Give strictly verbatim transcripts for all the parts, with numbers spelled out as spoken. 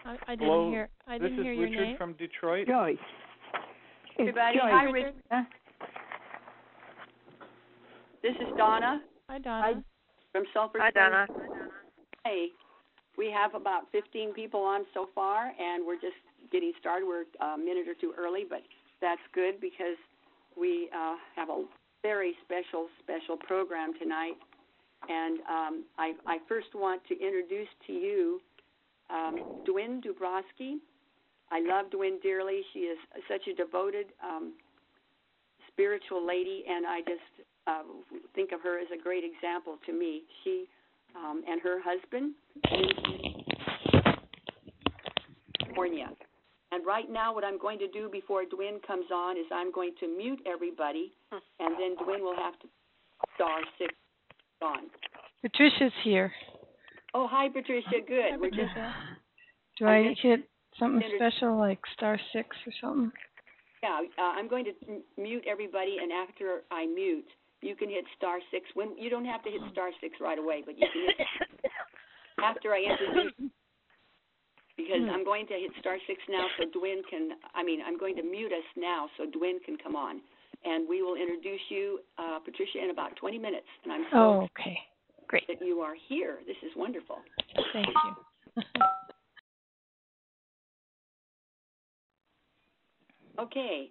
I, I didn't Hello, hear. I this didn't is hear your Richard name. from Detroit. Joyce. Everybody, Joyce. hi, Richard. This is Donna. Hi, Donna. Hi, from Sulphur Hi, Springs. Donna. Hey, we have about fifteen people on so far, and we're just getting started. We're a minute or two early, but that's good because we uh, have a very special, special program tonight. And um, I, I first want to introduce to you um, Dwin Dubrowski. I love Dwin dearly. She is such a devoted, um, spiritual lady, and I just uh, think of her as a great example to me. She um, and her husband in California. And right now what I'm going to do before Dwin comes on is I'm going to mute everybody, and then Dwin will have to star six on. Patricia's here. Oh, hi, Patricia. Good. Hi, We're just. Patricia. Do I I just hit something inter- special like star six or something? Yeah, uh, I'm going to m- mute everybody, and after I mute, you can hit star six. When you don't have to hit star six right away, but you can hit after I introduce. Because I'm going to hit star six now, so Dwin can. I mean, I'm going to mute us now, so Dwin can come on, and we will introduce you, uh, Patricia, in about twenty minutes. And I'm so Oh, okay. Great. that you are here. This is wonderful. Thank you. Okay.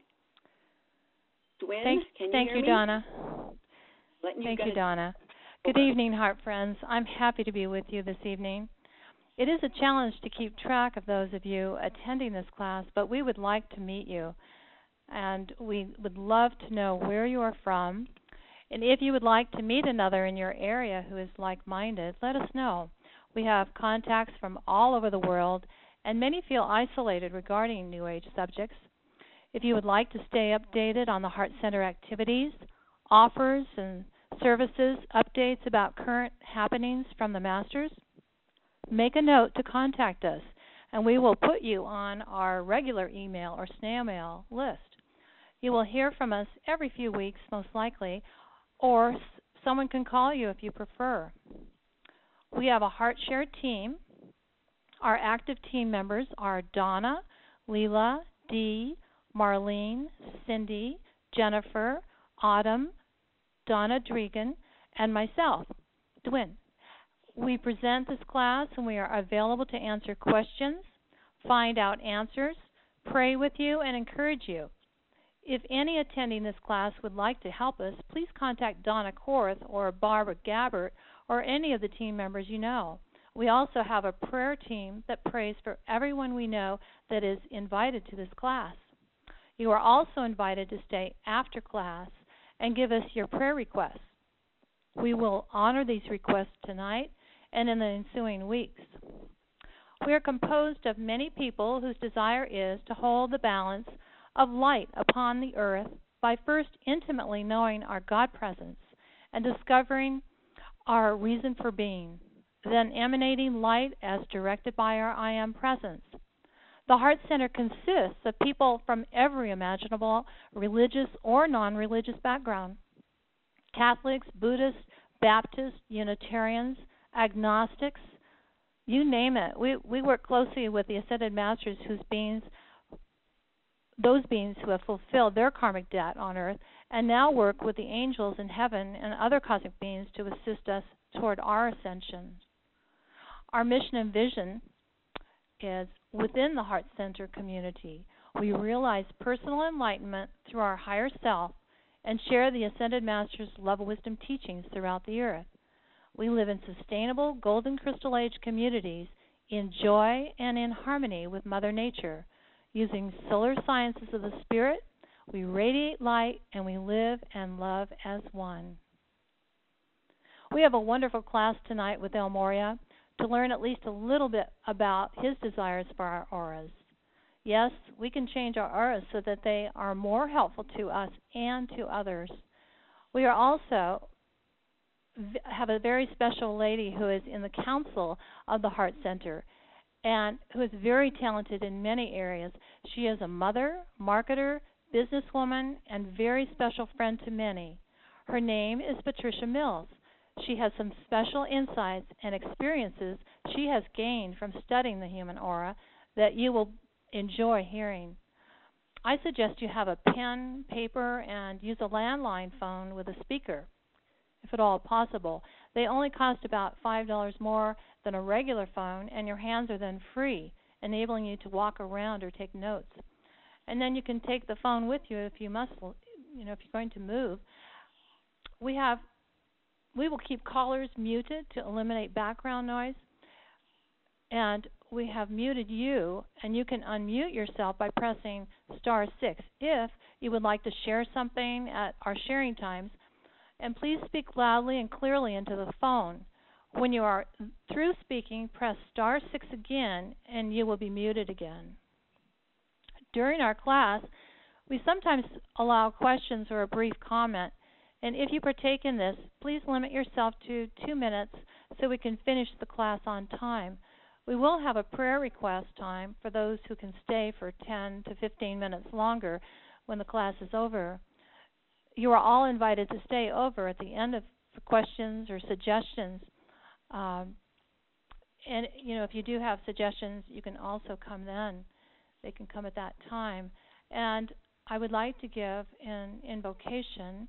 Dwin, Thank, can you thank hear you, me? Donna. Letting Thank you, you, guys- Donna. Good evening, Heart Friends. I'm happy to be with you this evening. It is a challenge to keep track of those of you attending this class, but we would like to meet you, and we would love to know where you are from. And if you would like to meet another in your area who is like-minded, let us know. We have contacts from all over the world, and many feel isolated regarding New Age subjects. If you would like to stay updated on the Heart Center activities, offers, and services, updates about current happenings from the Masters, make a note to contact us, and we will put you on our regular email or snail mail list. You will hear from us every few weeks, most likely, or someone can call you if you prefer. We have a HeartShare team. Our active team members are Donna, Leela, Dee, Marlene, Cindy, Jennifer, Autumn, Donna Dregan, and myself, Dwin. We present this class and we are available to answer questions, find out answers, pray with you, and encourage you. If any attending this class would like to help us, please contact Donna Korth or Barbara Gabbert or any of the team members you know. We also have a prayer team that prays for everyone we know that is invited to this class. You are also invited to stay after class and give us your prayer requests. We will honor these requests tonight and in the ensuing weeks. We are composed of many people whose desire is to hold the balance of light upon the earth by first intimately knowing our God presence and discovering our reason for being, then emanating light as directed by our I Am presence. The Heart Center consists of people from every imaginable religious or non-religious background. Catholics, Buddhists, Baptists, Unitarians, agnostics, you name it. We we work closely with the Ascended Masters whose beings those beings who have fulfilled their karmic debt on earth and now work with the angels in heaven and other cosmic beings to assist us toward our ascension. Our mission and vision is within the Heart Center community. We realize personal enlightenment through our higher self and share the Ascended Masters' love wisdom teachings throughout the earth. We live in sustainable golden crystal age communities in joy and in harmony with Mother Nature. Using solar sciences of the spirit, we radiate light and we live and love as one. We have a wonderful class tonight with El Moria to learn at least a little bit about his desires for our auras. Yes, we can change our auras so that they are more helpful to us and to others. We are also have a very special lady who is in the council of the Heart Center and who is very talented in many areas. She is a mother, marketer, businesswoman, and very special friend to many. Her name is Patricia Mills. She has some special insights and experiences she has gained from studying the human aura that you will enjoy hearing. I suggest you have a pen, paper, and use a landline phone with a speaker, if at all possible. They only cost about five dollars more than a regular phone, and your hands are then free, enabling you to walk around or take notes. And then you can take the phone with you if you must, you know, if you're going to move. We have, we will keep callers muted to eliminate background noise, and we have muted you, and you can unmute yourself by pressing star six if you would like to share something at our sharing times. And please speak loudly and clearly into the phone. When you are through speaking, press star six again, and you will be muted again. During our class, we sometimes allow questions or a brief comment. And if you partake in this, please limit yourself to two minutes so we can finish the class on time. We will have a prayer request time for those who can stay for ten to fifteen minutes longer when the class is over. You are all invited to stay over at the end of the questions or suggestions. Um, and, you know, if you do have suggestions, you can also come then. They can come at that time. And I would like to give in invocation,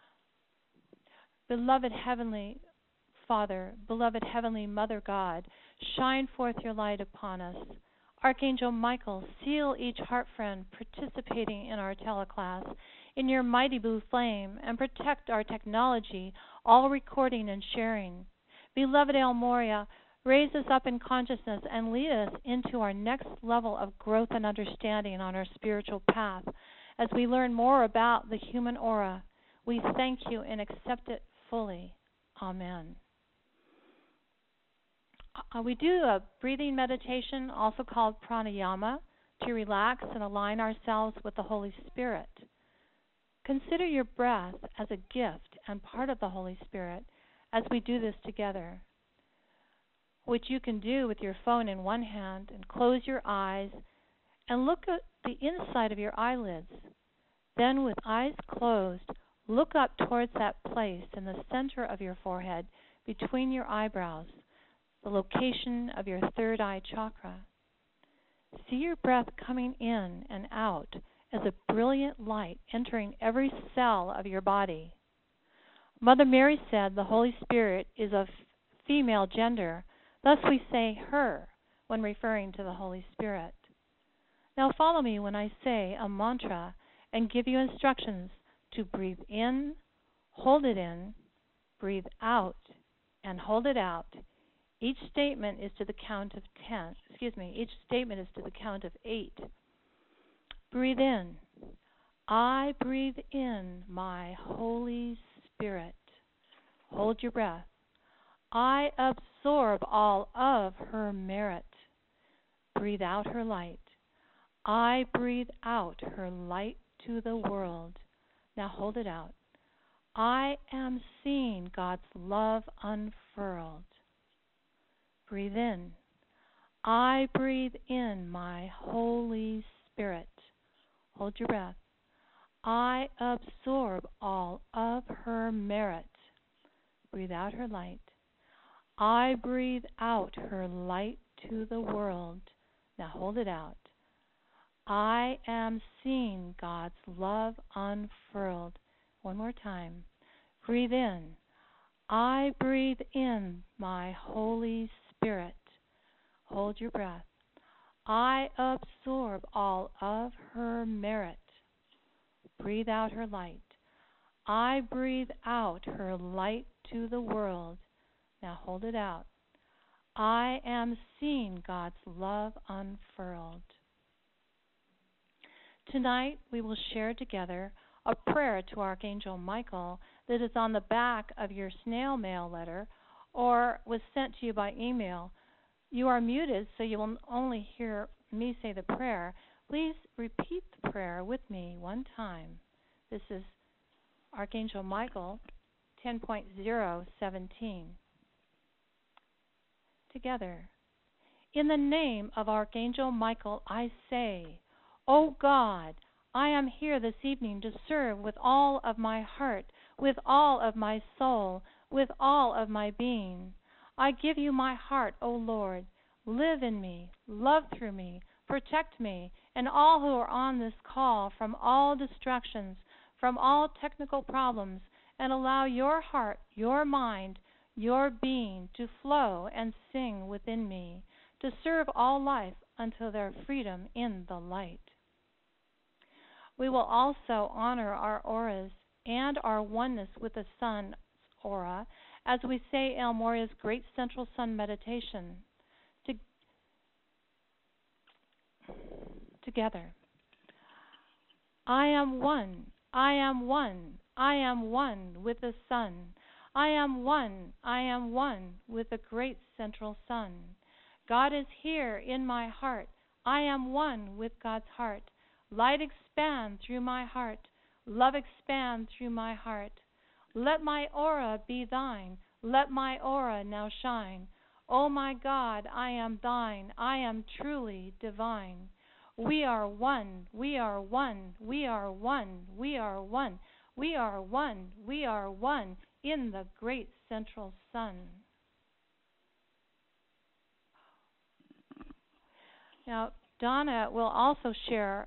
beloved Heavenly Father, beloved Heavenly Mother God, shine forth your light upon us. Archangel Michael, seal each heart friend participating in our teleclass in your mighty blue flame and protect our technology, all recording and sharing. Beloved El Moria, raise us up in consciousness and lead us into our next level of growth and understanding on our spiritual path as we learn more about the human aura. We thank you and accept it fully. Amen. Uh, we do a breathing meditation, also called pranayama, to relax and align ourselves with the Holy Spirit. Consider your breath as a gift and part of the Holy Spirit as we do this together, which you can do with your phone in one hand and close your eyes and look at the inside of your eyelids. Then with eyes closed, look up towards that place in the center of your forehead between your eyebrows, the location of your third eye chakra. See your breath coming in and out as a brilliant light entering every cell of your body. Mother Mary said the Holy Spirit is of female gender, thus we say her when referring to the Holy Spirit. Now follow me when I say a mantra and give you instructions to breathe in, hold it in, breathe out, and hold it out. Each statement is to the count of ten. Excuse me, each statement is to the count of eight. Breathe in. I breathe in my Holy Spirit. Hold your breath. I absorb all of her merit. Breathe out her light. I breathe out her light to the world. Now hold it out. I am seeing God's love unfurled. Breathe in. I breathe in my Holy Spirit. Hold your breath. I absorb all of her merit. Breathe out her light. I breathe out her light to the world. Now hold it out. I am seeing God's love unfurled. One more time. Breathe in. I breathe in my Holy Spirit. Hold your breath. I absorb all of her merit. Breathe out her light. I breathe out her light to the world. Now hold it out. I am seeing God's love unfurled. Tonight we will share together a prayer to Archangel Michael that is on the back of your snail mail letter or was sent to you by email. You are muted, so you will only hear me say the prayer. Please repeat the prayer with me one time. This is Archangel Michael ten point oh seventeen. Together. In the name of Archangel Michael, I say, O God, I am here this evening to serve with all of my heart, with all of my soul, with all of my being. I give you my heart, O Lord. live in me, love through me, protect me, and all who are on this call from all distractions, from all technical problems, and allow your heart, your mind, your being to flow and sing within me, to serve all life until their freedom in the light. We will also honor our auras and our oneness with the Sun's aura as we say El Morya's Great Central Sun meditation to, together. I am one, I am one, I am one with the Sun. I am one, I am one with the Great Central Sun. God is here in my heart. I am one with God's heart. Light expand through my heart. Love expand through my heart. Let my aura be thine. Let my aura now shine. O my God, I am thine. I am truly divine. We are one. We are one. We are one. We are one. We are one. We are one in the Great Central Sun. Now, Donna will also share.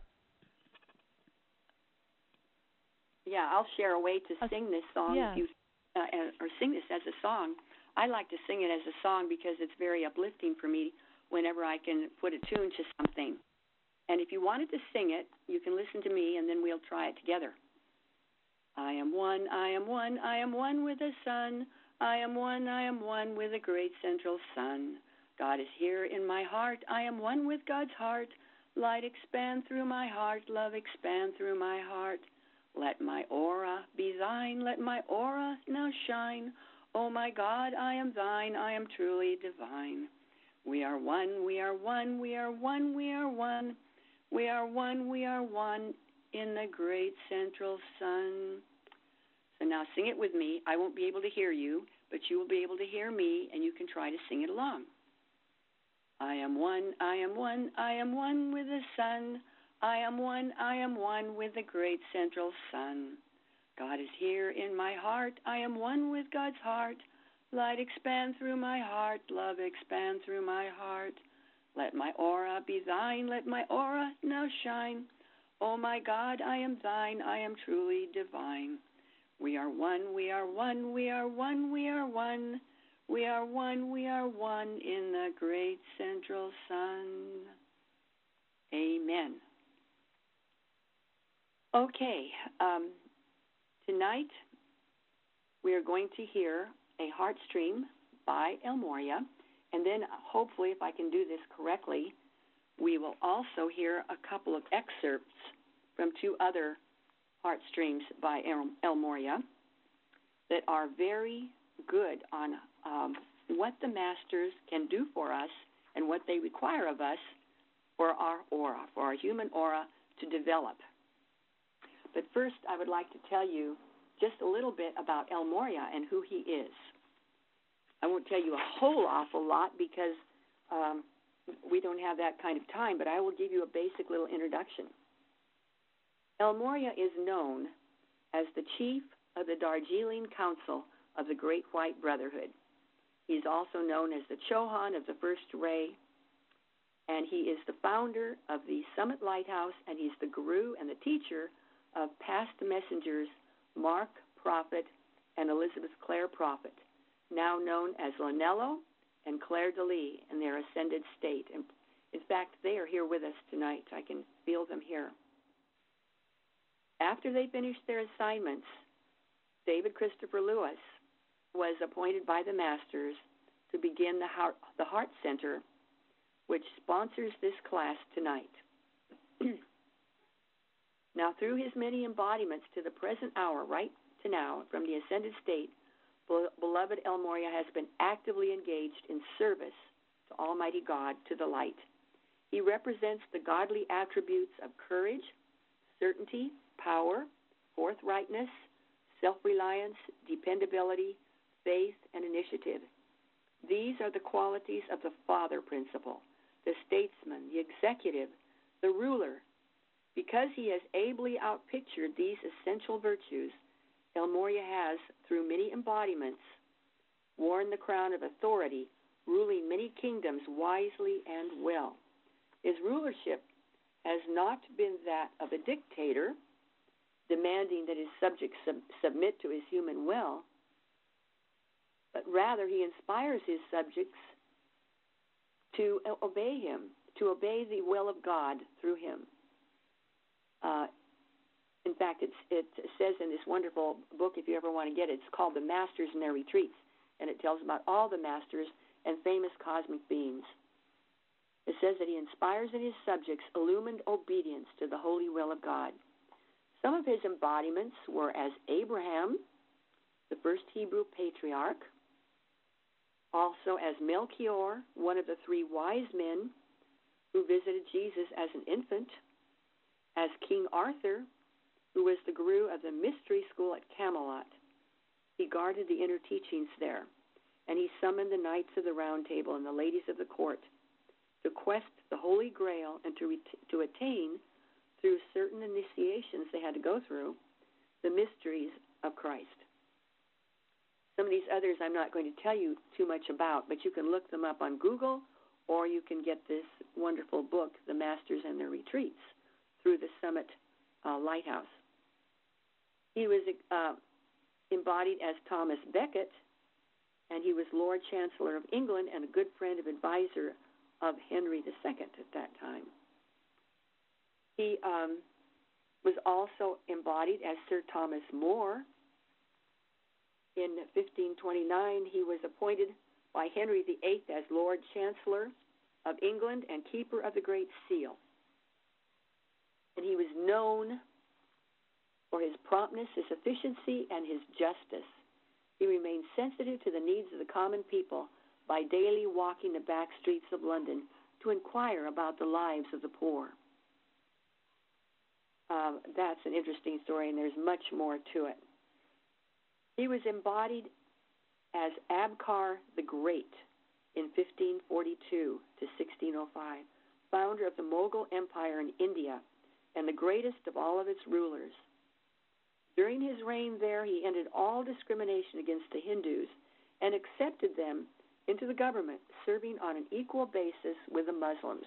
Yeah, I'll share a way to a, sing this song yeah. if you, uh, or sing this as a song. I like to sing it as a song because it's very uplifting for me whenever I can put a tune to something. And if you wanted to sing it, you can listen to me, and then we'll try it together. I am one, I am one, I am one with the sun. I am one, I am one with the Great Central Sun. God is here in my heart. I am one with God's heart. Light expand through my heart. Love expand through my heart. Let my aura be thine. Let my aura now shine. Oh my God, I am thine. I am truly divine. We are one, we are one, we are one, we are one. We are one, we are one in the Great Central Sun. So now sing it with me. I won't be able to hear you, but you will be able to hear me, and you can try to sing it along. I am one, I am one, I am one with the sun. I am one, I am one with the Great Central Sun. God is here in my heart. I am one with God's heart. Light expand through my heart. Love expand through my heart. Let my aura be thine. Let my aura now shine. Oh my God, I am thine. I am truly divine. We are one, we are one, we are one, we are one. We are one, we are one in the Great Central Sun. Amen. Okay, um, tonight we are going to hear a heart stream by El Morya, and then hopefully, if I can do this correctly, we will also hear a couple of excerpts from two other heart streams by El Morya that are very good on um, what the masters can do for us and what they require of us for our aura, for our human aura to develop. But first, I would like to tell you just a little bit about El Morya and who he is. I won't tell you a whole awful lot because um, we don't have that kind of time, but I will give you a basic little introduction. El Morya is known as the chief of the Darjeeling Council of the Great White Brotherhood. He's also known as the Chohan of the First Ray, and he is the founder of the Summit Lighthouse, and he's the guru and the teacher of past messengers Mark Prophet and Elizabeth Clare Prophet, now known as Lonello and Claire DeLee in their ascended state. And in fact, they are here with us tonight. I can feel them here. After they finished their assignments, David Christopher Lewis was appointed by the Masters to begin the Heart, the Heart Center, which sponsors this class tonight. Now, through his many embodiments to the present hour, right to now, from the ascended state, beloved El Morya has been actively engaged in service to Almighty God, to the light. He represents the godly attributes of courage, certainty, power, forthrightness, self-reliance, dependability, faith, and initiative. These are the qualities of the Father principle, the statesman, the executive, the ruler. Because he has ably outpictured these essential virtues, El Morya has, through many embodiments, worn the crown of authority ruling many kingdoms wisely and well. His rulership has not been that of a dictator, demanding that his subjects sub- submit to his human will, but rather he inspires his subjects to obey him, to obey the will of God through him. Uh, in fact, it's, it says in this wonderful book, if you ever want to get it, it's called The Masters and Their Retreats, and it tells about all the masters and famous cosmic beings. It says that he inspires in his subjects illumined obedience to the holy will of God. Some of his embodiments were as Abraham, the first Hebrew patriarch, also as Melchior, one of the three wise men who visited Jesus as an infant, as King Arthur, who was the guru of the mystery school at Camelot. He guarded the inner teachings there, and he summoned the knights of the Round Table and the ladies of the court to quest the Holy Grail and to, ret- to attain, through certain initiations they had to go through, the mysteries of Christ. Some of these others I'm not going to tell you too much about, but you can look them up on Google, or you can get this wonderful book, The Masters and Their Retreats, through the Summit uh, Lighthouse. He was uh, embodied as Thomas Becket, and he was Lord Chancellor of England and a good friend and advisor of Henry the Second at that time. He um, was also embodied as Sir Thomas More. In fifteen twenty-nine, he was appointed by Henry the Eighth as Lord Chancellor of England and Keeper of the Great Seal. And he was known for his promptness, his efficiency, and his justice. He remained sensitive to the needs of the common people by daily walking the back streets of London to inquire about the lives of the poor. Um, that's an interesting story, and there's much more to it. He was embodied as Abkar the Great in fifteen forty-two to sixteen oh five, founder of the Mughal Empire in India and the greatest of all of its rulers. During his reign there, he ended all discrimination against the Hindus and accepted them into the government, serving on an equal basis with the Muslims.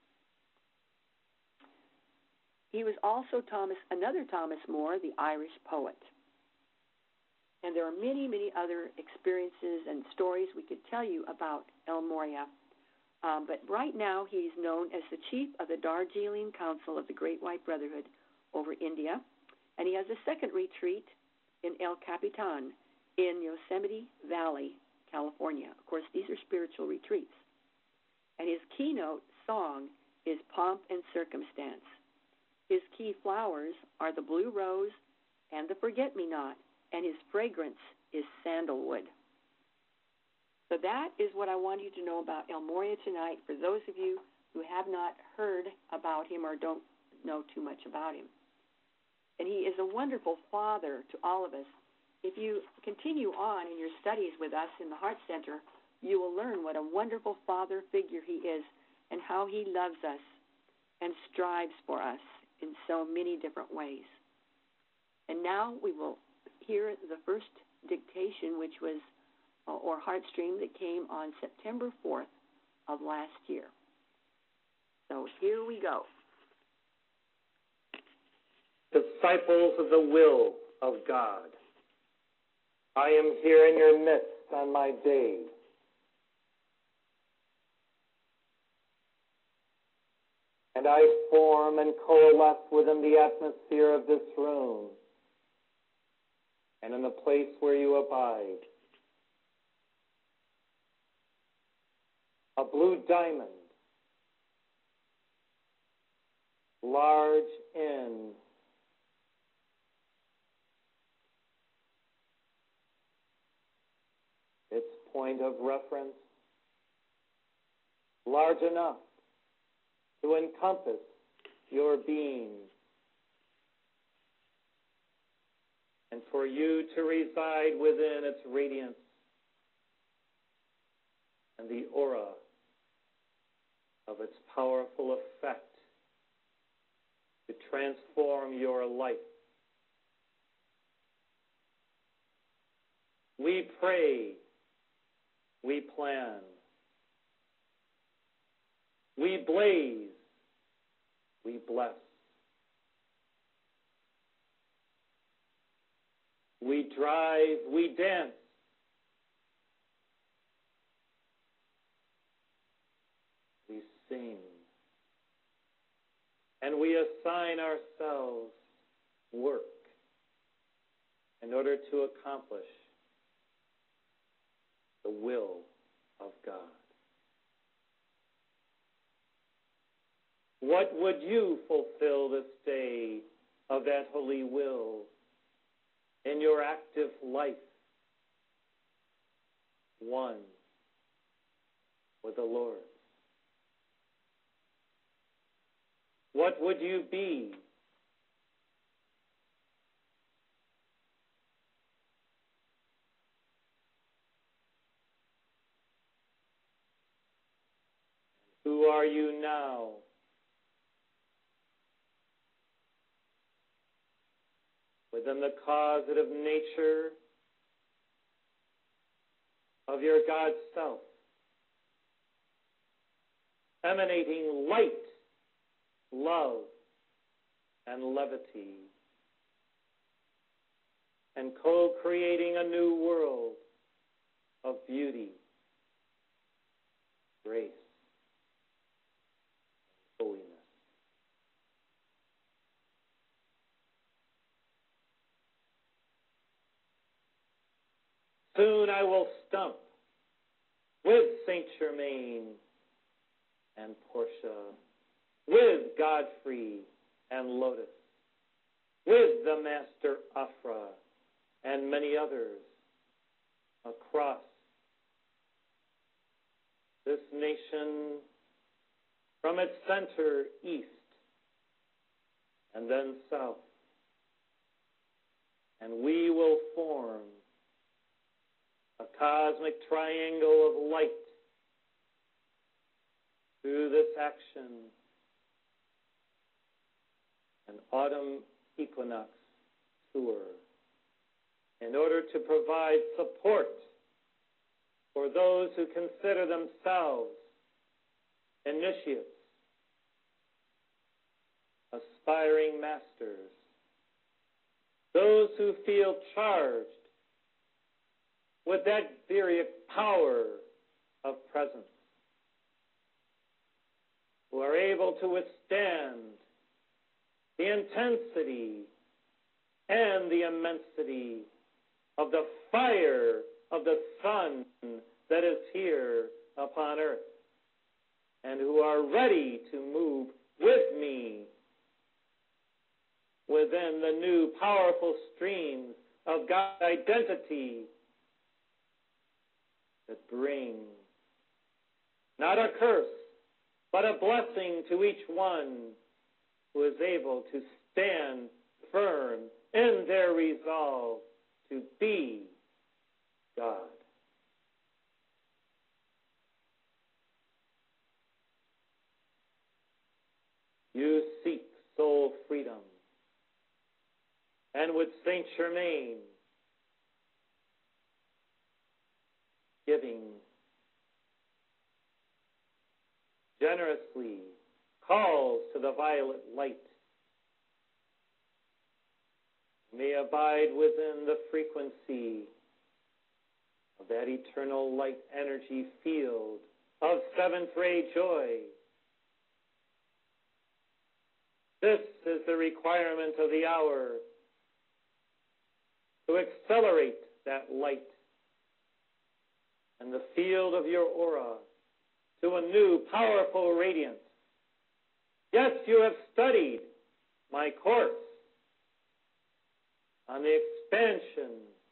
He was also Thomas, another Thomas More, the Irish poet. And there are many, many other experiences and stories we could tell you about El Morya. Um, but right now he's known as the chief of the Darjeeling Council of the Great White Brotherhood over India. And he has a second retreat in El Capitan in Yosemite Valley, California. Of course, these are spiritual retreats. And his keynote song is Pomp and Circumstance. His key flowers are the blue rose and the forget-me-not, and his fragrance is sandalwood. So that is what I want you to know about El Morya tonight, for those of you who have not heard about him or don't know too much about him. And he is a wonderful father to all of us. If you continue on in your studies with us in the Heart Center, you will learn what a wonderful father figure he is and how he loves us and strives for us in so many different ways. And now we will hear the first dictation, which was, uh, or heart stream, that came on September fourth of last year. So here we go. Disciples of the will of God, I am here in your midst on my day. And I form and coalesce within the atmosphere of this room and in the place where you abide. A blue diamond, large in its point of reference, large enough to encompass your being, and for you to reside within its radiance and the aura of its powerful effect to transform your life. We pray, we plan, We blaze. We bless. We drive. We dance. We sing. And we assign ourselves work in order to accomplish the will of God. What would you fulfill this day of that holy will in your active life? One with the Lord. What would you be? Who are you now? Within the causative nature of your God self, emanating light, love, and levity, and co-creating a new world of beauty, grace, and holiness. Soon I will stump with Saint Germain and Portia, with Godfrey and Lotus, with the Master Afra and many others across this nation from its center east and then south. And we will form a cosmic triangle of light through this action, an autumn equinox tour, in order to provide support for those who consider themselves initiates, aspiring masters, those who feel charged with that very power of presence, who are able to withstand the intensity and the immensity of the fire of the sun that is here upon earth, and who are ready to move with me within the new powerful streams of God's identity that bring not a curse, but a blessing to each one who is able to stand firm in their resolve to be God. You seek soul freedom, and with Saint Germain, giving generously calls to the violet light, may abide within the frequency of that eternal light energy field of seventh ray joy. This is the requirement of the hour, to accelerate that light and the field of your aura to a new powerful radiance. Yes, you have studied my course on the expansion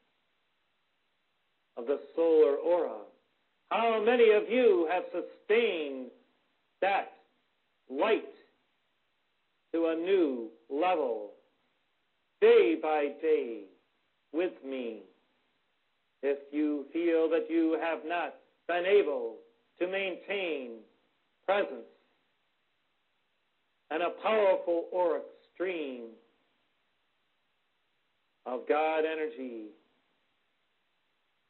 of the solar aura. How many of you have sustained that light to a new level, day by day, with me? If you feel that you have not been able to maintain presence and a powerful auric stream of God energy,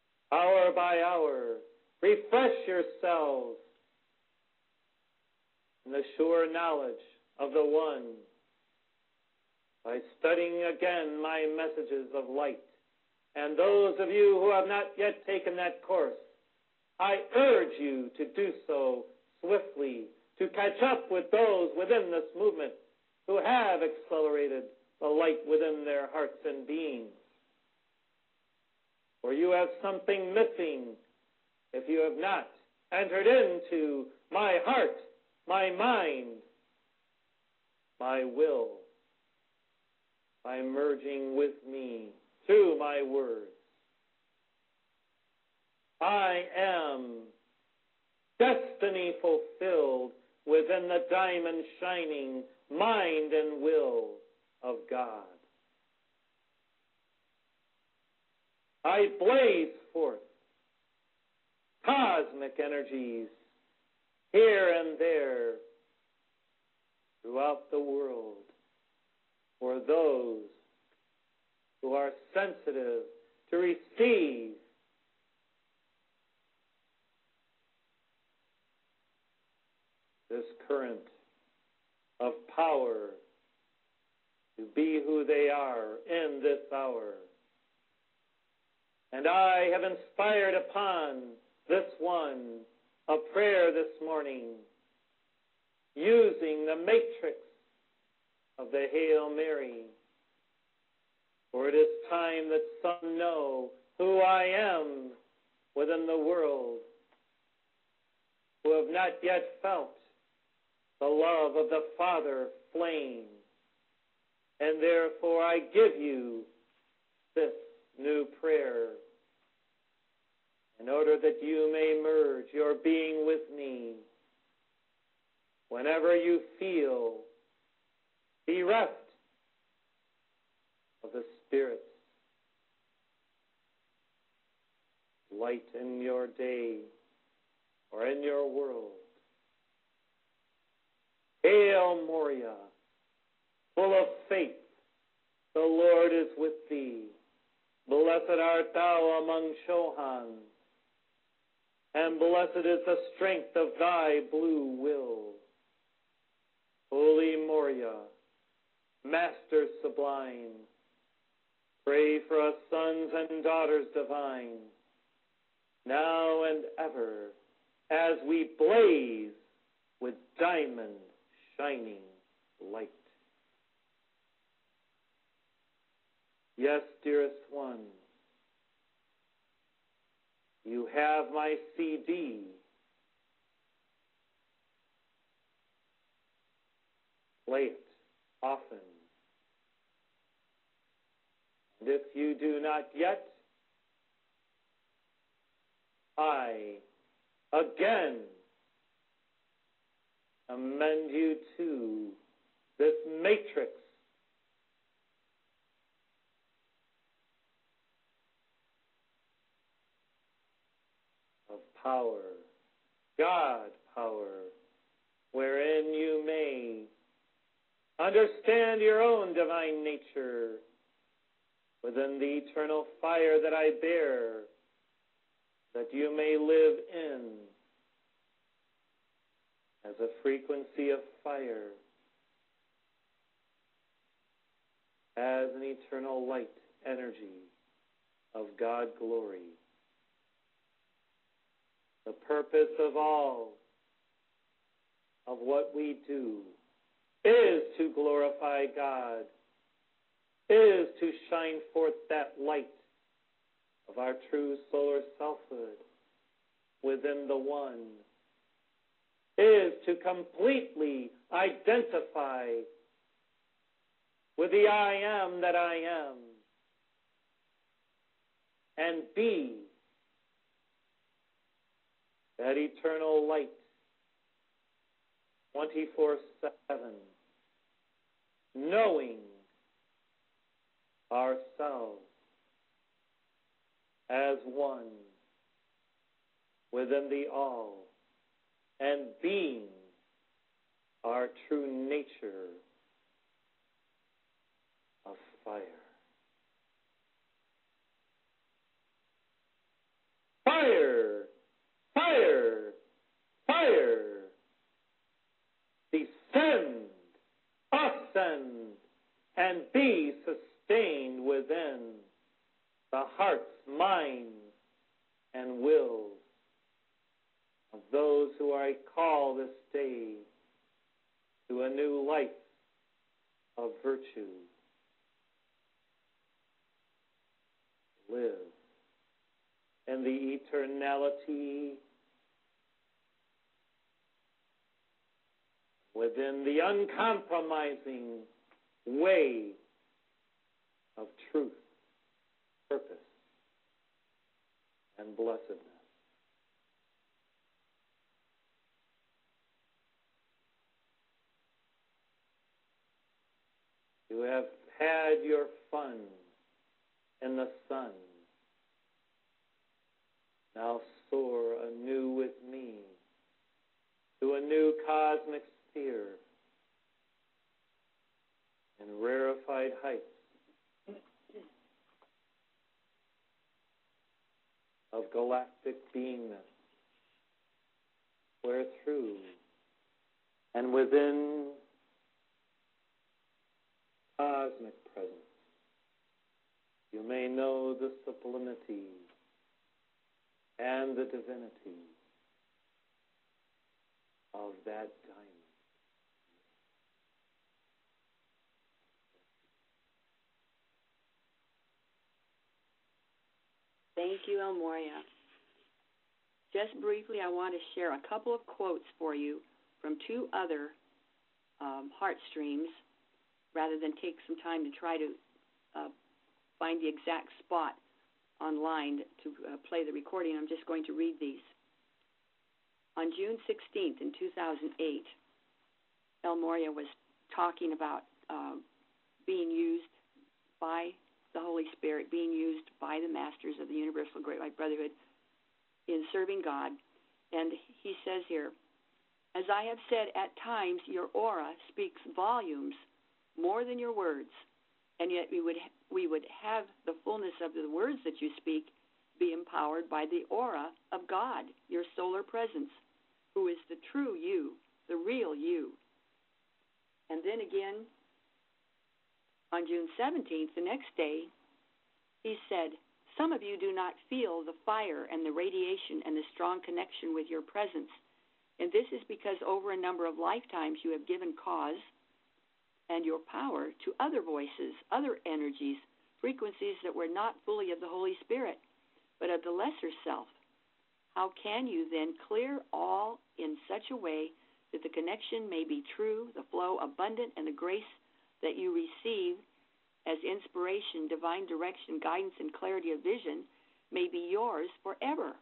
hour by hour, refresh yourselves in the sure knowledge of the One, by studying again my messages of light. And those of you who have not yet taken that course, I urge you to do so swiftly, to catch up with those within this movement who have accelerated the light within their hearts and beings. For you have something missing if you have not entered into my heart, my mind, my will, by merging with me through my words. I am destiny fulfilled within the diamond shining mind and will of God. I blaze forth cosmic energies here and there throughout the world for those who are sensitive to receive this current of power to be who they are in this hour. And I have inspired upon this one a prayer this morning using the matrix of the Hail Mary. For it is time that some know who I am within the world, who have not yet felt the love of the Father flame. And therefore I give you this new prayer in order that you may merge your being with me whenever you feel bereft of the Spirit's light in your day or in your world. Hail Moria, full of faith, the Lord is with thee. Blessed art thou among Chohans, and blessed is the strength of thy blue will. Holy Moria, Master sublime, pray for us sons and daughters divine, now and ever, as we blaze with diamond shining light. Yes, dearest one, you have my C D. Play it often. And if you do not yet, I again amend you to this matrix of power, God power, wherein you may understand your own divine nature within the eternal fire that I bear, that you may live in as a frequency of fire, as an eternal light energy of God glory. The purpose of all of what we do is to glorify God, is to shine forth that light of our true solar selfhood within the One, is to completely identify with the I am that I am and be that eternal light twenty-four seven, knowing ourselves as one within the all and being our true nature of fire. Fire! Fire! Fire! Ascend, ascend, and be sustained within the hearts, minds, and wills of those who I call this day to a new life of virtue. Live in the eternality within the uncompromising way of truth, purpose, and blessedness. You have had your fun in the sun. Now soar anew with me to a new cosmic sphere in rarefied heights of galactic beingness, where through and within cosmic presence you may know the sublimity and the divinity of that diamond. Thank you, El Moria. Just briefly, I want to share a couple of quotes for you from two other um, heart streams, rather than take some time to try to uh, find the exact spot online to uh, play the recording. I'm just going to read these. On June sixteenth in two thousand eight, El Moria was talking about uh, being used by the Holy Spirit, being used by the masters of the Universal Great White Brotherhood in serving God. And he says here, as I have said, at times your aura speaks volumes more than your words, and yet we would we would have the fullness of the words that you speak be empowered by the aura of God, your solar presence, who is the true you, the real you. And then again, on June seventeenth, the next day, he said, some of you do not feel the fire and the radiation and the strong connection with your presence. And this is because over a number of lifetimes you have given cause and your power to other voices, other energies, frequencies that were not fully of the Holy Spirit, but of the lesser self. How can you then clear all in such a way that the connection may be true, the flow abundant, and the grace that you receive as inspiration, divine direction, guidance, and clarity of vision may be yours forever?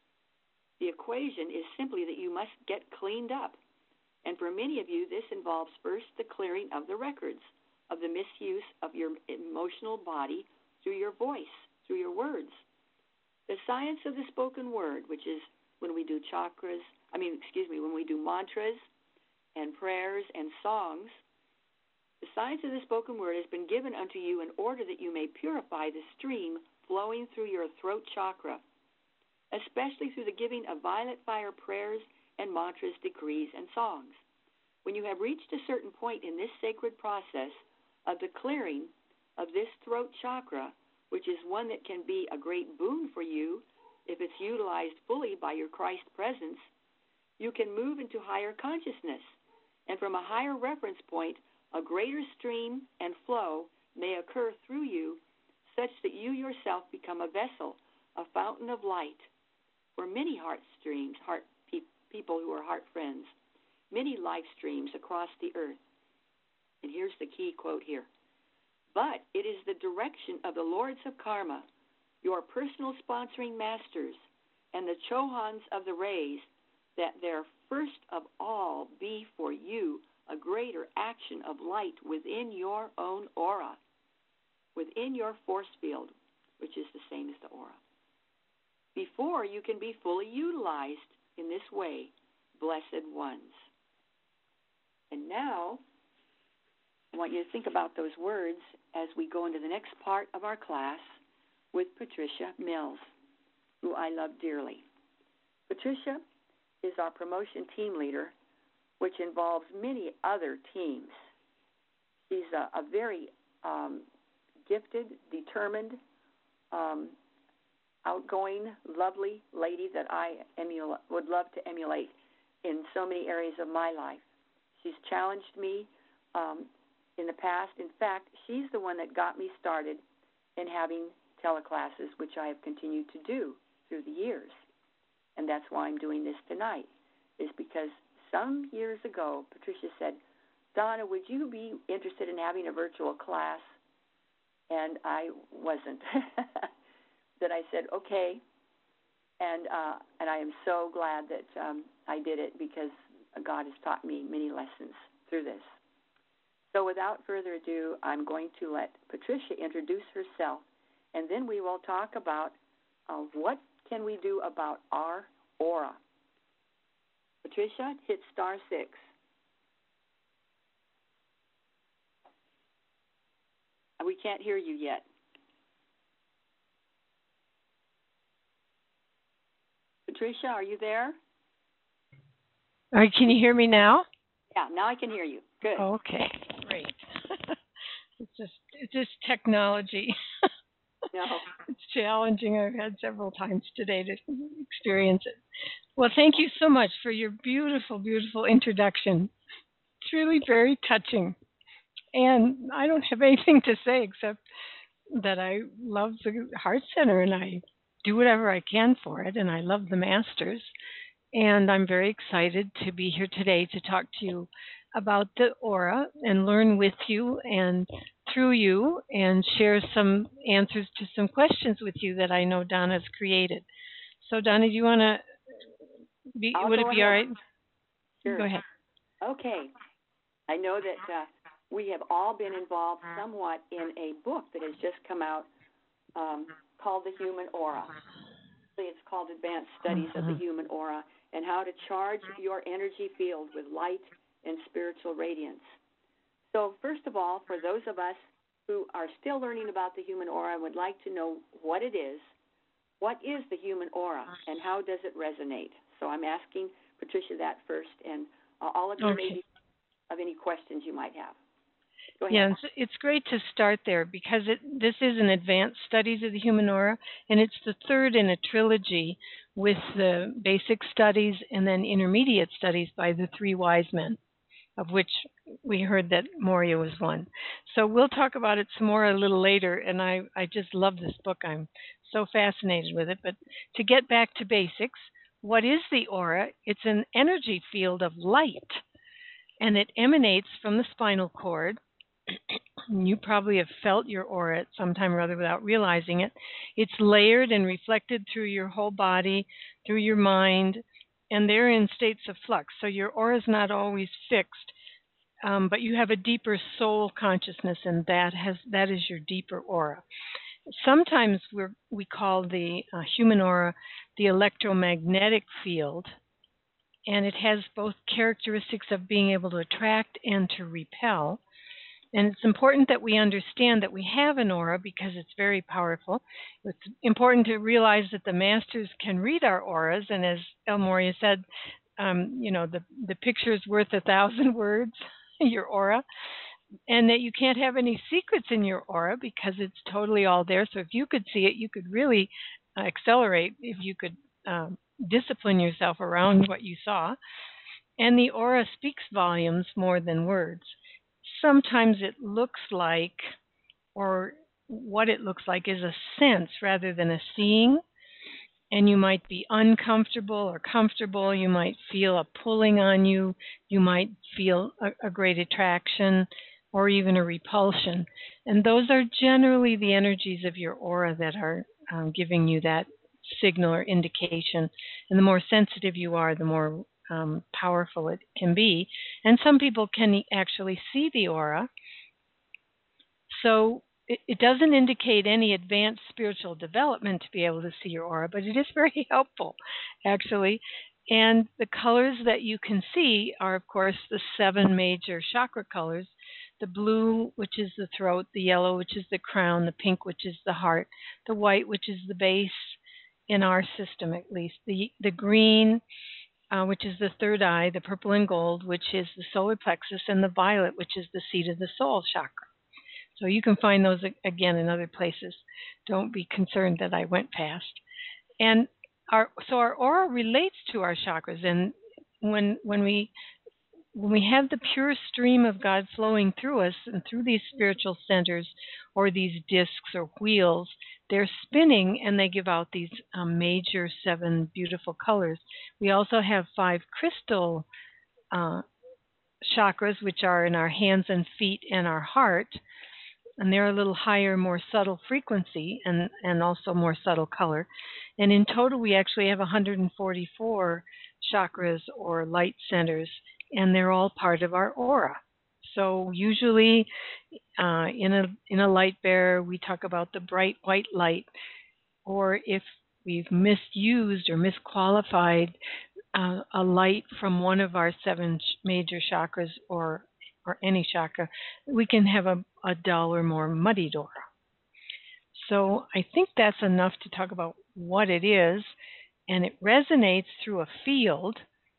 The equation is simply that you must get cleaned up. And for many of you, this involves first the clearing of the records of the misuse of your emotional body through your voice, through your words. The science of the spoken word, which is when we do chakras, I mean, excuse me, when we do mantras and prayers and songs, the science of the spoken word has been given unto you in order that you may purify the stream flowing through your throat chakra, especially through the giving of violet fire prayers and mantras, decrees, and songs. When you have reached a certain point in this sacred process of the clearing of this throat chakra, which is one that can be a great boon for you if it's utilized fully by your Christ presence, you can move into higher consciousness. And from a higher reference point, a greater stream and flow may occur through you such that you yourself become a vessel, a fountain of light for many heart streams, heart pe- people who are heart friends, many life streams across the earth. And here's the key quote here. But it is the direction of the Lords of Karma, your personal sponsoring masters, and the Chohans of the rays, that there first of all be for you a greater action of light within your own aura, within your force field, which is the same as the aura, before you can be fully utilized in this way, blessed ones. And now, I want you to think about those words as we go into the next part of our class with Patricia Mills, who I love dearly. Patricia is our promotion team leader which involves many other teams. She's a, a very um, gifted, determined, um, outgoing, lovely lady that I emula- would love to emulate in so many areas of my life. She's challenged me um, in the past. In fact, she's the one that got me started in having teleclasses, which I have continued to do through the years. And that's why I'm doing this tonight, is because some years ago, Patricia said, Donna, would you be interested in having a virtual class? And I wasn't. That I said, okay. And uh, and I am so glad that um, I did it, because God has taught me many lessons through this. So without further ado, I'm going to let Patricia introduce herself, and then we will talk about uh, what can we do about our aura. Patricia, hit star six. We can't hear you yet. Patricia, are you there? All right, can you hear me now? Yeah, now I can hear you. Good. Okay, great. It's just it's just technology. No. It's challenging. I've had several times today to experience it. Well, thank you so much for your beautiful, beautiful introduction. It's really very touching. And I don't have anything to say except that I love the Heart Center, and I do whatever I can for it, and I love the Masters. And I'm very excited to be here today to talk to you about the aura and learn with you and through you, and share some answers to some questions with you that I know Donna's created. So, Donna, do you want to be, I'll would it go be ahead. all right? Sure. Go ahead. Okay. I know that uh, we have all been involved somewhat in a book that has just come out um, called The Human Aura. It's called Advanced Studies Mm-hmm. of the Human Aura, and how to charge your energy field with light and spiritual radiance. So first of all, for those of us who are still learning about the human aura and would like to know what it is, what is the human aura and how does it resonate? So I'm asking Patricia that first, and uh, all of you Okay. maybe of any questions you might have. Go ahead. Yeah, it's, it's great to start there, because it, this is an Advanced Studies of the Human Aura, and it's the third in a trilogy with the basic studies and then intermediate studies by the three wise men, of which we heard that Moria was one. So we'll talk about it some more a little later, and I, I just love this book. I'm so fascinated with it. But to get back to basics, what is the aura? It's an energy field of light, and it emanates from the spinal cord. You probably have felt your aura at some time or other without realizing it. It's layered and reflected through your whole body, through your mind, and they're in states of flux. So your aura is not always fixed, um, but you have a deeper soul consciousness, and that has that is your deeper aura. Sometimes we're, we call the uh, human aura the electromagnetic field, and it has both characteristics of being able to attract and to repel. And it's important that we understand that we have an aura, because it's very powerful. It's important to realize that the Masters can read our auras, and as El Morya said, um, you know, the, the picture is worth a thousand words, your aura, and that you can't have any secrets in your aura because it's totally all there. So if you could see it, you could really uh, accelerate if you could um, discipline yourself around what you saw. And the aura speaks volumes more than words. Sometimes it looks like, or what it looks like is a sense rather than a seeing, and you might be uncomfortable or comfortable. You might feel a pulling on you. You might feel a, a great attraction or even a repulsion. And those are generally the energies of your aura that are um, giving you that signal or indication. And the more sensitive you are, the more Um, powerful it can be. And some people can actually see the aura. So it, it doesn't indicate any advanced spiritual development to be able to see your aura, but it is very helpful, actually. And the colors that you can see are, of course, the seven major chakra colors. The blue, which is the throat, the yellow, which is the crown, the pink, which is the heart, the white, which is the base in our system at least, the, the green, uh, which is the third eye, the purple and gold, which is the solar plexus, and the violet, which is the seat of the soul chakra. So you can find those again in other places. Don't be concerned that I went past. And our so our aura relates to our chakras, and when when we when we have the pure stream of God flowing through us and through these spiritual centers or these discs or wheels, they're spinning and they give out these um, major seven beautiful colors. We also have five crystal uh, chakras, which are in our hands and feet and our heart, and they're a little higher, more subtle frequency and, and also more subtle color. And in total, we actually have one hundred forty-four chakras or light centers, and they're all part of our aura. So usually uh, in a in a light bearer, we talk about the bright white light, or if we've misused or misqualified uh, a light from one of our seven major chakras or or any chakra, we can have a, a dull or more muddied aura. So I think that's enough to talk about what it is, and it resonates through a field.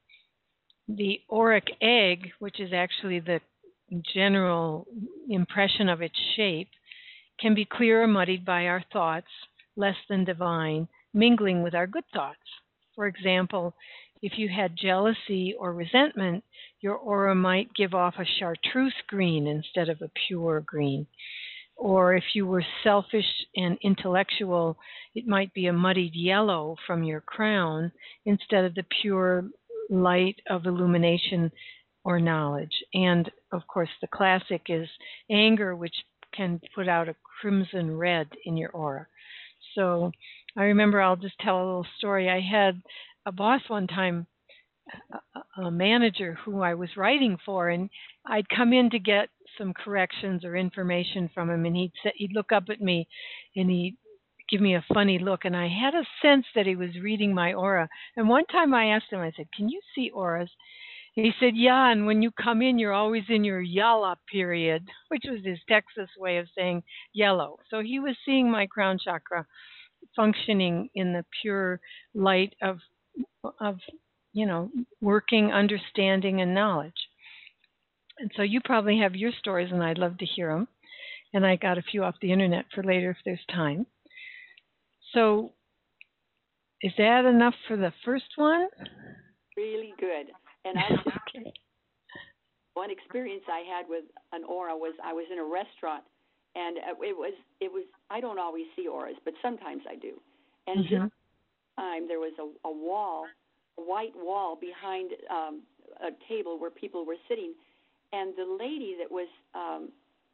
The auric egg, which is actually the general impression of its shape, can be clear or muddied by our thoughts, less than divine, mingling with our good thoughts. For example, if you had jealousy or resentment, your aura might give off a chartreuse green instead of a pure green. Or if you were selfish and intellectual, it might be a muddied yellow from your crown instead of the pure light of illumination or knowledge. And of course, the classic is anger, which can put out a crimson red in your aura. So I remember, I'll just tell a little story. I had a boss one time, a, a manager who I was writing for, and I'd come in to get some corrections or information from him, and he'd say, he'd look up at me and he'd give me a funny look, and I had a sense that he was reading my aura. And one time I asked him, I said, "Can you see auras?" And he said, "Yeah, and when you come in, you're always in your yalla period," which was his Texas way of saying yellow. So he was seeing my crown chakra functioning in the pure light of, of, you know, working, understanding, and knowledge. And so you probably have your stories, and I'd love to hear them. And I got a few off the internet for later if there's time. So is that enough for the first one? Really good. And I okay. One experience I had with an aura was I was in a restaurant, and it was it was I don't always see auras, but sometimes I do. And mm-hmm. this time there was a, a wall, a white wall behind um, a table where people were sitting, and the lady that was um,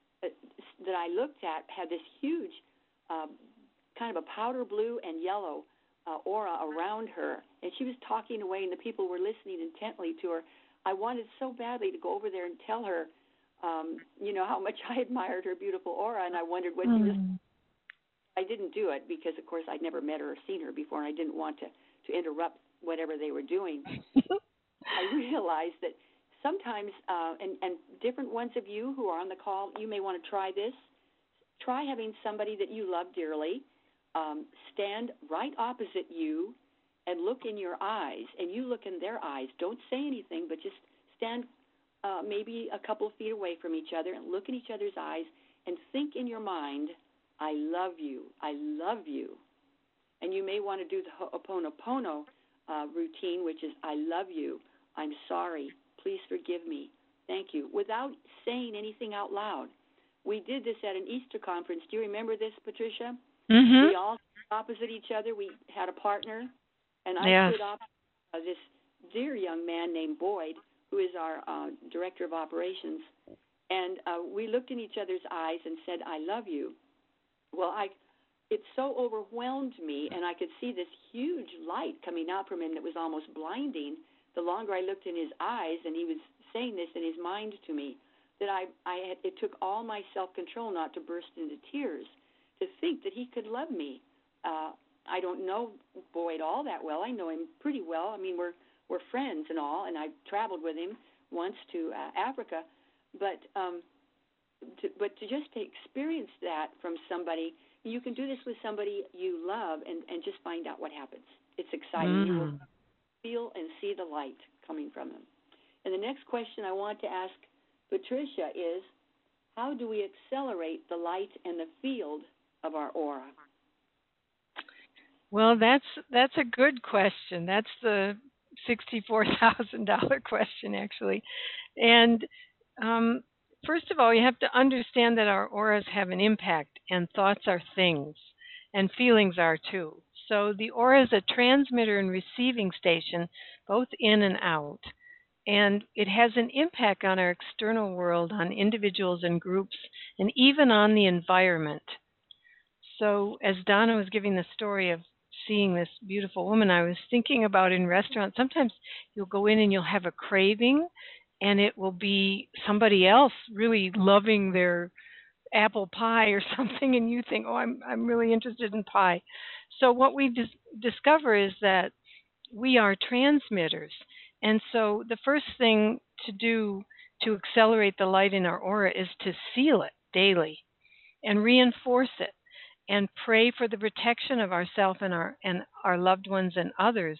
that I looked at had this huge, uh, kind of a powder blue and yellow uh, aura around her, and she was talking away, and the people were listening intently to her. I wanted so badly to go over there and tell her, um, you know, how much I admired her beautiful aura, and I wondered what mm. she was. I didn't do it because, of course, I'd never met her or seen her before, and I didn't want to, to interrupt whatever they were doing. I realized that sometimes, uh, and, and different ones of you who are on the call, you may want to try this. Try having somebody that you love dearly um, stand right opposite you and look in your eyes, and you look in their eyes. Don't say anything, but just stand uh, maybe a couple of feet away from each other and look in each other's eyes and think in your mind, I love you, I love you. And you may want to do the Ho'oponopono uh, routine, which is, I love you, I'm sorry, please forgive me, thank you, without saying anything out loud. We did this at an Easter conference. Do you remember this, Patricia? Mm-hmm. We all stood opposite each other. We had a partner. And I yes. stood opposite uh, this dear young man named Boyd, who is our uh, director of operations. And uh, we looked in each other's eyes and said, I love you. Well, I, it so overwhelmed me, and I could see this huge light coming out from him that was almost blinding. The longer I looked in his eyes, and he was saying this in his mind to me, that I, I had, it took all my self-control not to burst into tears, to think that he could love me. Uh, I don't know Boyd all that well. I know him pretty well. I mean, we're we're friends and all, and I've traveled with him once to uh, Africa. But um, to, but to just to experience that from somebody, you can do this with somebody you love, and, and just find out what happens. It's exciting. Mm. You will feel and see the light coming from them. And the next question I want to ask Patricia is, how do we accelerate the light and the field of our aura? Well, that's that's a good question. That's the sixty-four thousand dollars question, actually. And um, first of all, you have to understand that our auras have an impact, and thoughts are things, and feelings are too. So the aura is a transmitter and receiving station, both in and out. And it has an impact on our external world, on individuals and groups, and even on the environment. So as Donna was giving the story of seeing this beautiful woman, I was thinking about in restaurants, sometimes you'll go in and you'll have a craving, and it will be somebody else really loving their apple pie or something, and you think, oh, I'm I'm really interested in pie. So what we dis- discover is that we are transmitters. And so the first thing to do to accelerate the light in our aura is to seal it daily and reinforce it and pray for the protection of ourselves and our and our loved ones and others,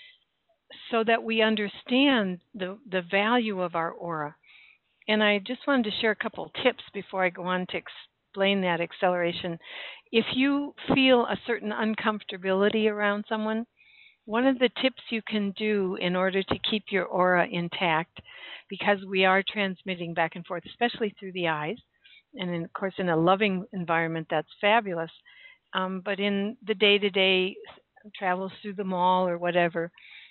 so that we understand the, the value of our aura. And I just wanted to share a couple tips before I go on to explain that acceleration. If you feel a certain uncomfortability around someone, one of the tips you can do in order to keep your aura intact, because we are transmitting back and forth, especially through the eyes, and in, of course in a loving environment, that's fabulous. Um, but in the day-to-day travels through the mall or whatever,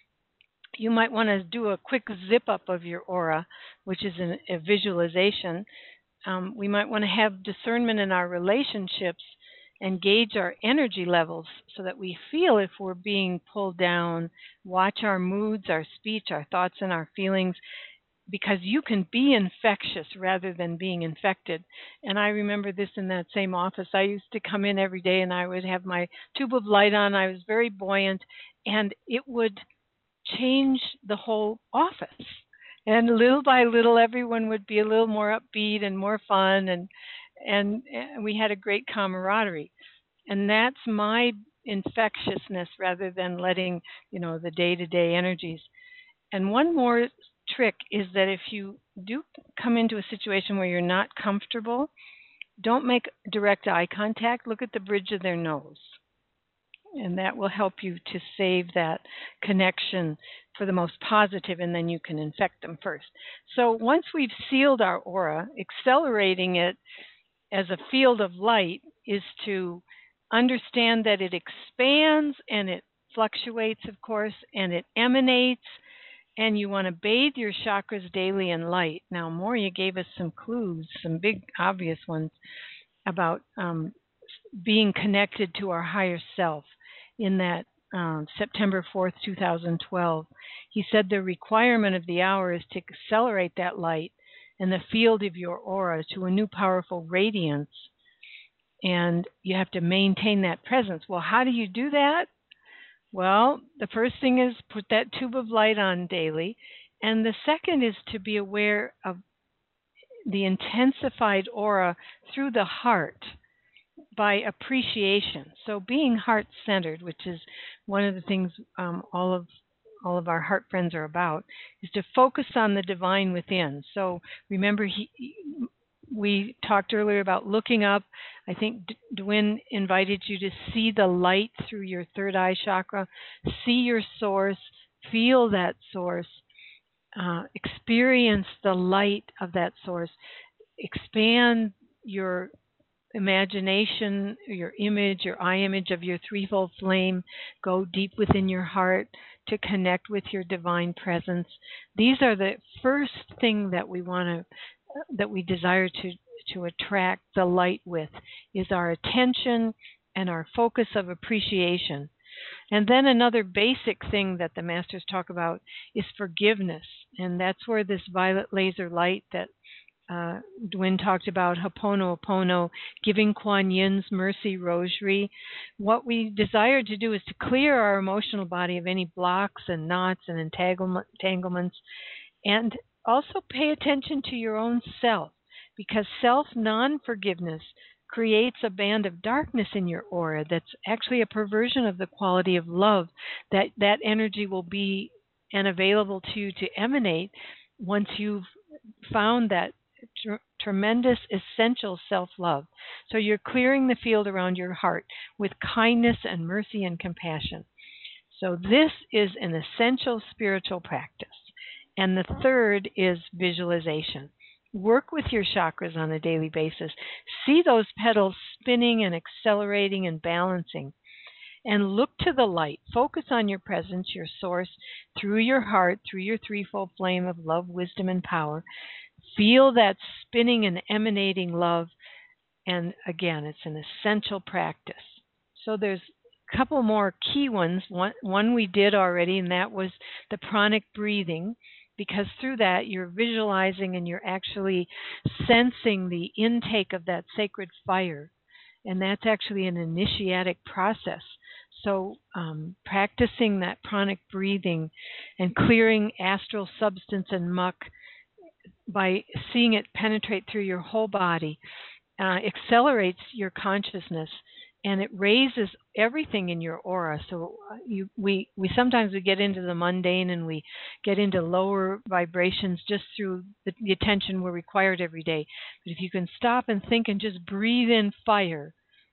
you might want to do a quick zip-up of your aura, which is an, a visualization. Um, we might want to have discernment in our relationships and gauge our energy levels so that we feel if we're being pulled down, watch our moods, our speech, our thoughts, and our feelings, because you can be infectious rather than being infected. And I remember this in that same office. I used to come in every day and I would have my tube of light on. I was very buoyant, and it would change the whole office. And little by little, everyone would be a little more upbeat and more fun, and and, and we had a great camaraderie. And that's my infectiousness rather than letting, you know, the day-to-day energies. And one more trick is that if you do come into a situation where you're not comfortable, don't make direct eye contact. Look at the bridge of their nose. And that will help you to save that connection for the most positive, and then you can infect them first. So once we've sealed our aura, accelerating it as a field of light is to understand that it expands and it fluctuates, of course, and it emanates, and you want to bathe your chakras daily in light. Now, Moria gave us some clues, some big obvious ones, about um, being connected to our higher self in that um, September fourth, two thousand twelve. He said the requirement of the hour is to accelerate that light and the field of your aura to a new powerful radiance. And you have to maintain that presence. Well, how do you do that? Well, the first thing is put that tube of light on daily. And the second is to be aware of the intensified aura through the heart by appreciation. So being heart-centered, which is one of the things um, all of all of our heart friends are about, is to focus on the divine within. So remember, he, we talked earlier about looking up. I think Dwin invited you to see the light through your third eye chakra, see your source, feel that source, uh, experience the light of that source, expand your imagination, your image, your eye image of your threefold flame, go deep within your heart to connect with your divine presence. These are the first thing that we want to, that we desire to, to attract the light with, is our attention and our focus of appreciation. And then another basic thing that the masters talk about is forgiveness. And that's where this violet laser light that Uh, Dwin talked about, Ho'oponopono, giving Kuan Yin's mercy rosary. What we desire to do is to clear our emotional body of any blocks and knots and entanglements, and also pay attention to your own self, because self-non-forgiveness creates a band of darkness in your aura that's actually a perversion of the quality of love. That that energy will be and available to you to emanate once you've found that tr- tremendous essential self-love. So you're clearing the field around your heart with kindness and mercy and compassion. So this is an essential spiritual practice. And the third is visualization. Work with your chakras on a daily basis. See those petals spinning and accelerating and balancing. And look to the light. Focus on your presence, your source, through your heart, through your threefold flame of love, wisdom, and power. Feel that spinning and emanating love. And again, it's an essential practice. So there's a couple more key ones. One, one we did already, and that was the pranic breathing, because through that you're visualizing and you're actually sensing the intake of that sacred fire. And that's actually an initiatic process. So um, practicing that pranic breathing and clearing astral substance and muck by seeing it penetrate through your whole body uh, accelerates your consciousness, and it raises everything in your aura. So uh, you, we, we sometimes we get into the mundane and we get into lower vibrations just through the, the attention we're required every day. But if you can stop and think and just breathe in fire,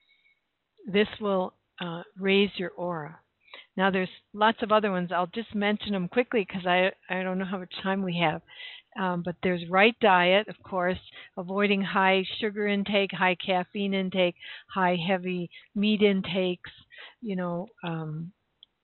this will uh, raise your aura. Now there's lots of other ones. I'll just mention them quickly because I, I don't know how much time we have. Um, but there's right diet, of course, avoiding high sugar intake, high caffeine intake, high heavy meat intakes. You know, um,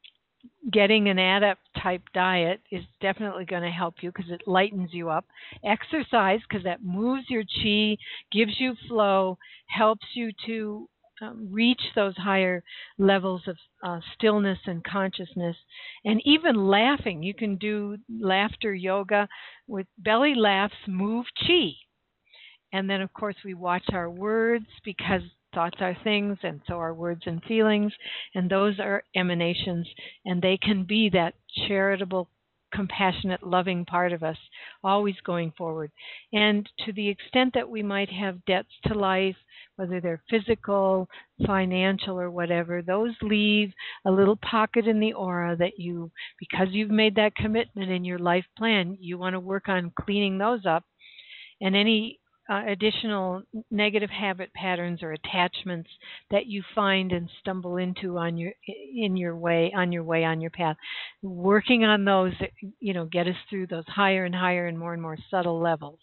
getting an adept type diet is definitely going to help you because it lightens you up. Exercise, because that moves your chi, gives you flow, helps you to Um, reach those higher levels of uh, stillness and consciousness. And even laughing. You can do laughter yoga with belly laughs, move chi. And then, of course, we watch our words because thoughts are things, and so are words and feelings. And those are emanations, and they can be that charitable, compassionate, loving part of us, always going forward. And to the extent that we might have debts to life, whether they're physical, financial, or whatever, those leave a little pocket in the aura that you, because you've made that commitment in your life plan, you want to work on cleaning those up. And any uh, additional negative habit patterns or attachments that you find and stumble into on your in your way on your way on your path, working on those that, you know, get us through those higher and higher and more and more subtle levels.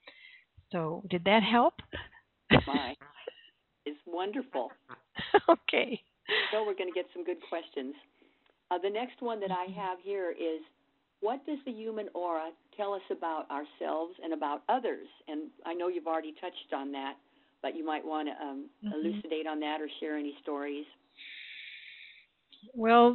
So did that help? My, it's wonderful. Okay. So we're going to get some good questions. Uh, the next one that I have here is, what does the human aura tell us about ourselves and about others? And I know you've already touched on that, but you might want to um, mm-hmm. elucidate on that or share any stories. Well,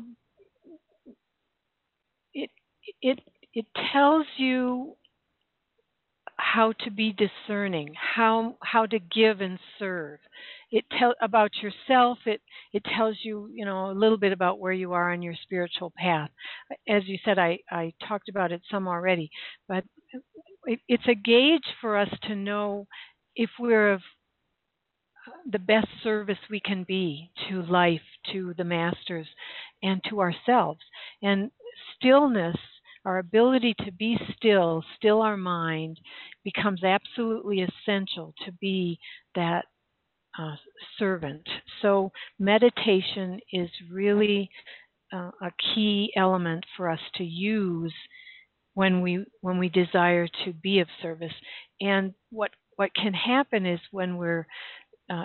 it it it tells you how to be discerning, how how to give and serve. It tell about yourself. It it tells you, you know, a little bit about where you are on your spiritual path. As you said, I, I talked about it some already, but it, it's a gauge for us to know if we're of the best service we can be to life, to the masters, and to ourselves. And stillness, our ability to be still, still our mind, becomes absolutely essential to be that uh, servant. So meditation is really uh, a key element for us to use when we when we desire to be of service. And what what can happen is when we're uh,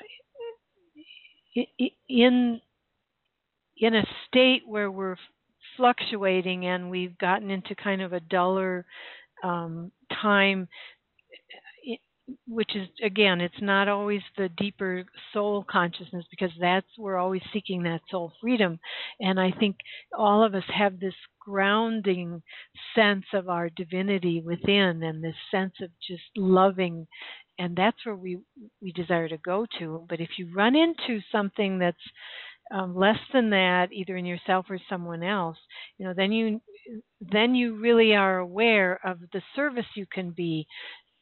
in in a state where we're fluctuating and we've gotten into kind of a duller um, time, which is, again, it's not always the deeper soul consciousness, because that's, we're always seeking that soul freedom. And I think all of us have this grounding sense of our divinity within, and this sense of just loving, and that's where we, we desire to go to. But if you run into something that's um, less than that, either in yourself or someone else, you know, then you then you really are aware of the service you can be.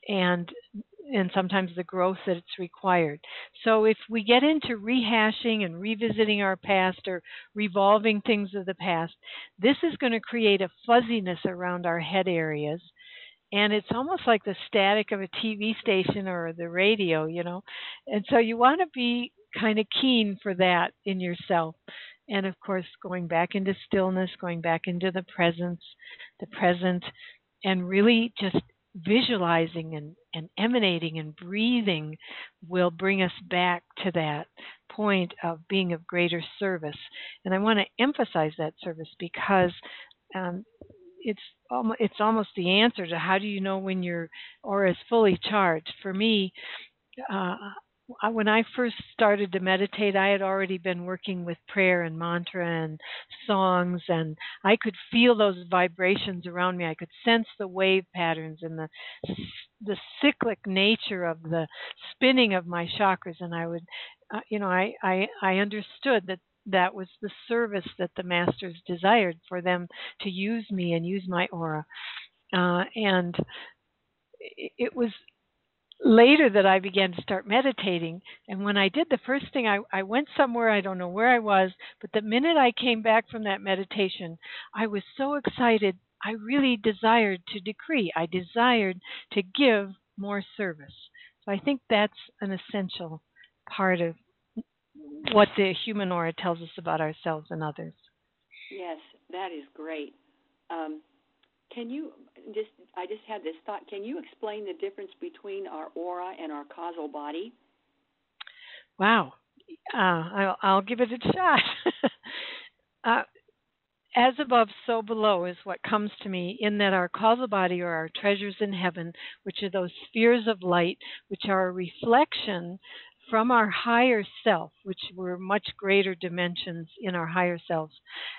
and and sometimes the growth that it's required. So if we get into rehashing and revisiting our past or revolving things of the past, this is going to create a fuzziness around our head areas. And it's almost like the static of a T V station or the radio, you know. And so you want to be kind of keen for that in yourself. And of course, going back into stillness, going back into the presence, the present, and really just visualizing and, and emanating and breathing will bring us back to that point of being of greater service. And I want to emphasize that service because um, it's almost, it's almost the answer to how do you know when your aura is fully charged. For me, uh, when I first started to meditate, I had already been working with prayer and mantra and songs, and I could feel those vibrations around me. I could sense the wave patterns and the the cyclic nature of the spinning of my chakras, and I would, uh, you know, I, I I understood that that was the service that the masters desired for them to use me and use my aura, uh, and it, it was later that I began to start meditating. And when I did the first thing, I, I went somewhere, I don't know where I was, but the minute I came back from that meditation, I was so excited. I really desired to decree. I desired to give more service. So I think that's an essential part of what the human aura tells us about ourselves and others. Yes, that is great. Um, Can you just, I just had this thought, can you explain the difference between our aura and our causal body? Wow. Uh, I'll, I'll give it a shot. uh, as above, so below is what comes to me, in that our causal body are our treasures in heaven, which are those spheres of light, which are a reflection from our higher self, which were much greater dimensions in our higher selves,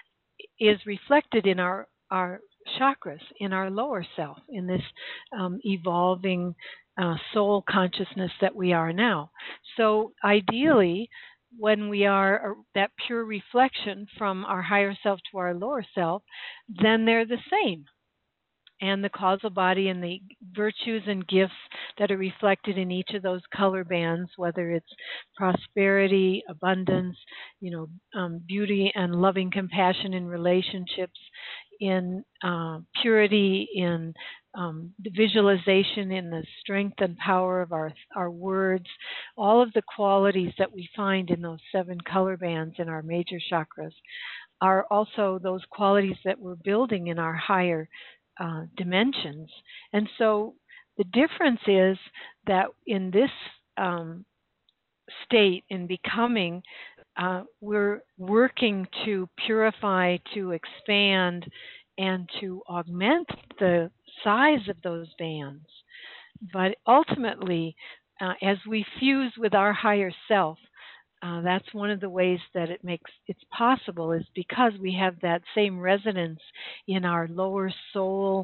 is reflected in our, our chakras, in our lower self, in this um, evolving uh, soul consciousness that we are now. So ideally, when we are that pure reflection from our higher self to our lower self, then they're the same. And the causal body and the virtues and gifts that are reflected in each of those color bands, whether it's prosperity, abundance, you know, um, beauty and loving compassion in relationships, in uh, purity, in um, the visualization, in the strength and power of our our words, all of the qualities that we find in those seven color bands in our major chakras are also those qualities that we're building in our higher uh, dimensions. And so the difference is that in this um, state, in becoming, uh, we're working to purify, to expand, and to augment the size of those bands. But ultimately, uh, as we fuse with our higher self, uh, that's one of the ways that it makes it's possible, is because we have that same resonance in our lower soul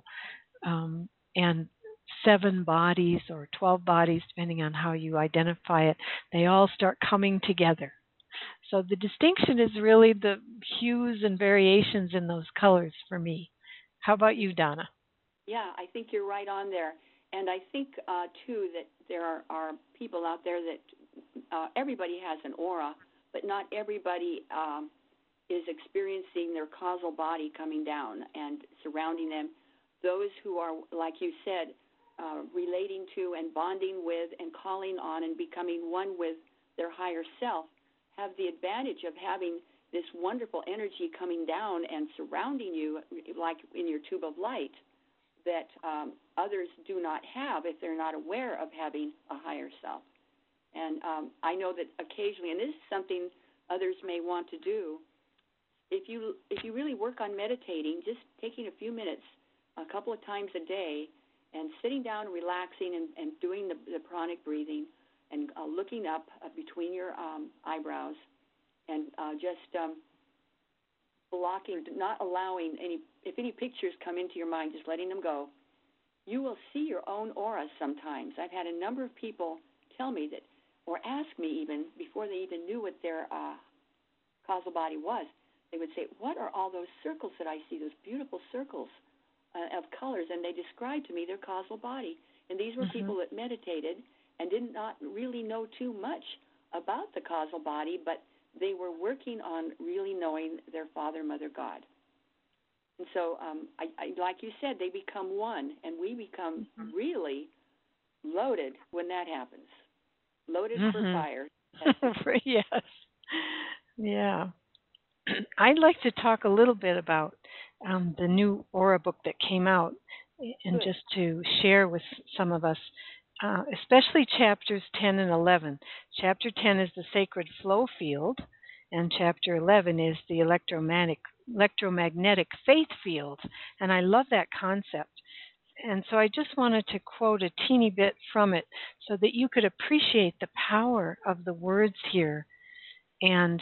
um, and seven bodies or twelve bodies, depending on how you identify it. They all start coming together. So the distinction is really the hues and variations in those colors for me. How about you, Donna? Yeah, I think you're right on there. And I think, uh, too, that there are, are people out there that uh, everybody has an aura, but not everybody um, is experiencing their causal body coming down and surrounding them. Those who are, like you said, uh, relating to and bonding with and calling on and becoming one with their higher self have the advantage of having this wonderful energy coming down and surrounding you like in your tube of light that um, others do not have if they're not aware of having a higher self. And um, I know that occasionally, and this is something others may want to do, if you if you really work on meditating, just taking a few minutes, a couple of times a day, and sitting down, relaxing, and, and doing the, the pranic breathing, and uh, looking up uh, between your um, eyebrows, and uh, just um, blocking, not allowing any, if any pictures come into your mind, just letting them go. You will see your own aura sometimes. I've had a number of people tell me that, or ask me even, before they even knew what their uh, causal body was, they would say, what are all those circles that I see, those beautiful circles uh, of colors? And they described to me their causal body. And these were Mm-hmm. people that meditated and did not really know too much about the causal body, but they were working on really knowing their Father, Mother, God. And so, um, I, I, like you said, they become one, and we become Mm-hmm. really loaded when that happens. Loaded Mm-hmm. for fire. Yes. Yeah. I'd like to talk a little bit about um, the new Aura book that came out, and Good. just to share with some of us, uh, especially chapters ten and eleven. Chapter ten is the sacred flow field, and chapter eleven is the electromagnetic electromagnetic faith field. And I love that concept. And so I just wanted to quote a teeny bit from it so that you could appreciate the power of the words here and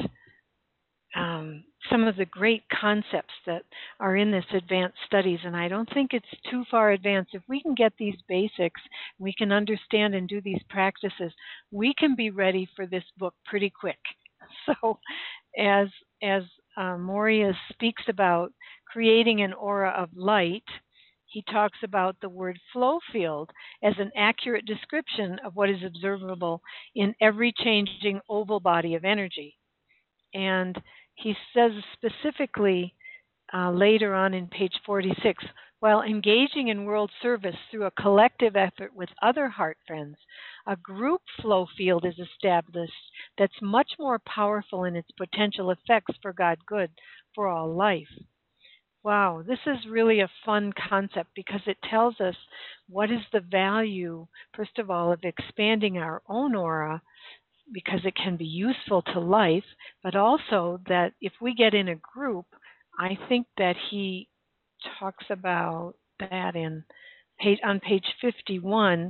um, some of the great concepts that are in this advanced studies. And I don't think it's too far advanced. If we can get these basics, we can understand and do these practices, we can be ready for this book pretty quick. So as, as uh, Moria speaks about creating an aura of light, he talks about the word flow field as an accurate description of what is observable in every changing oval body of energy. And he says specifically uh, later on in page forty-six, while engaging in world service through a collective effort with other heart friends, a group flow field is established that's much more powerful in its potential effects for God good for all life. Wow, this is really a fun concept because it tells us what is the value, first of all, of expanding our own aura, because it can be useful to life, but also that if we get in a group, I think that he talks about that in page, on page fifty-one.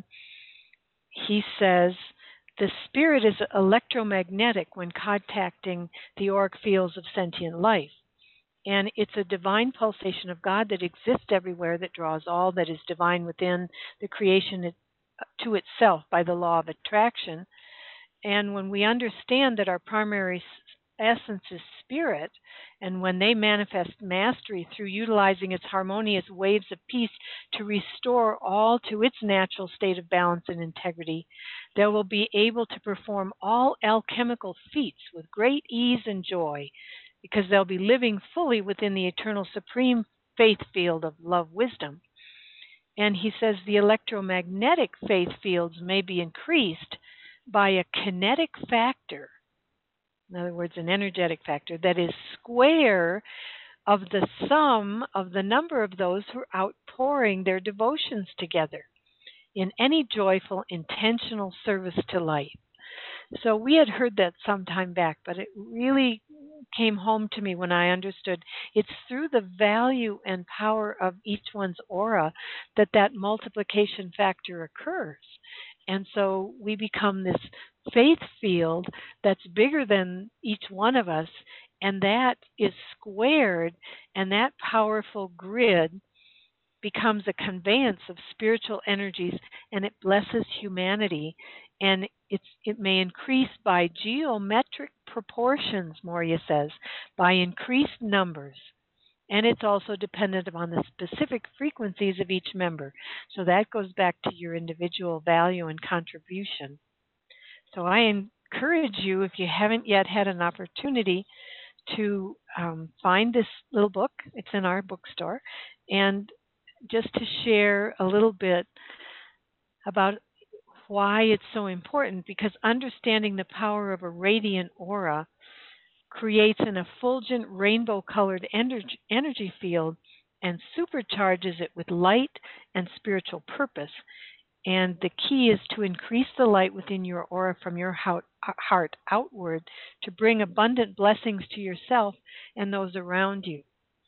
He says, the spirit is electromagnetic when contacting the auric fields of sentient life. And it's a divine pulsation of God that exists everywhere, that draws all that is divine within the creation to itself by the law of attraction. And when we understand that our primary essence is spirit, and when they manifest mastery through utilizing its harmonious waves of peace to restore all to its natural state of balance and integrity, they will be able to perform all alchemical feats with great ease and joy, because they'll be living fully within the eternal supreme faith field of love wisdom. And he says the electromagnetic faith fields may be increased by a kinetic factor, in other words, an energetic factor, that is square of the sum of the number of those who are outpouring their devotions together in any joyful, intentional service to life. So we had heard that some time back, but it really came home to me when I understood it's through the value and power of each one's aura that that multiplication factor occurs. And so we become this faith field that's bigger than each one of us, and that is squared, and that powerful grid becomes a conveyance of spiritual energies, and it blesses humanity. And it's, it may increase by geometric proportions, Moria says, by increased numbers. And it's also dependent upon the specific frequencies of each member. So that goes back to your individual value and contribution. So I encourage you, if you haven't yet had an opportunity, to um, find this little book. It's in our bookstore. And just to share a little bit about why it's so important, because understanding the power of a radiant aura creates an effulgent rainbow-colored energy, energy field and supercharges it with light and spiritual purpose. And the key is to increase the light within your aura from your heart outward to bring abundant blessings to yourself and those around you.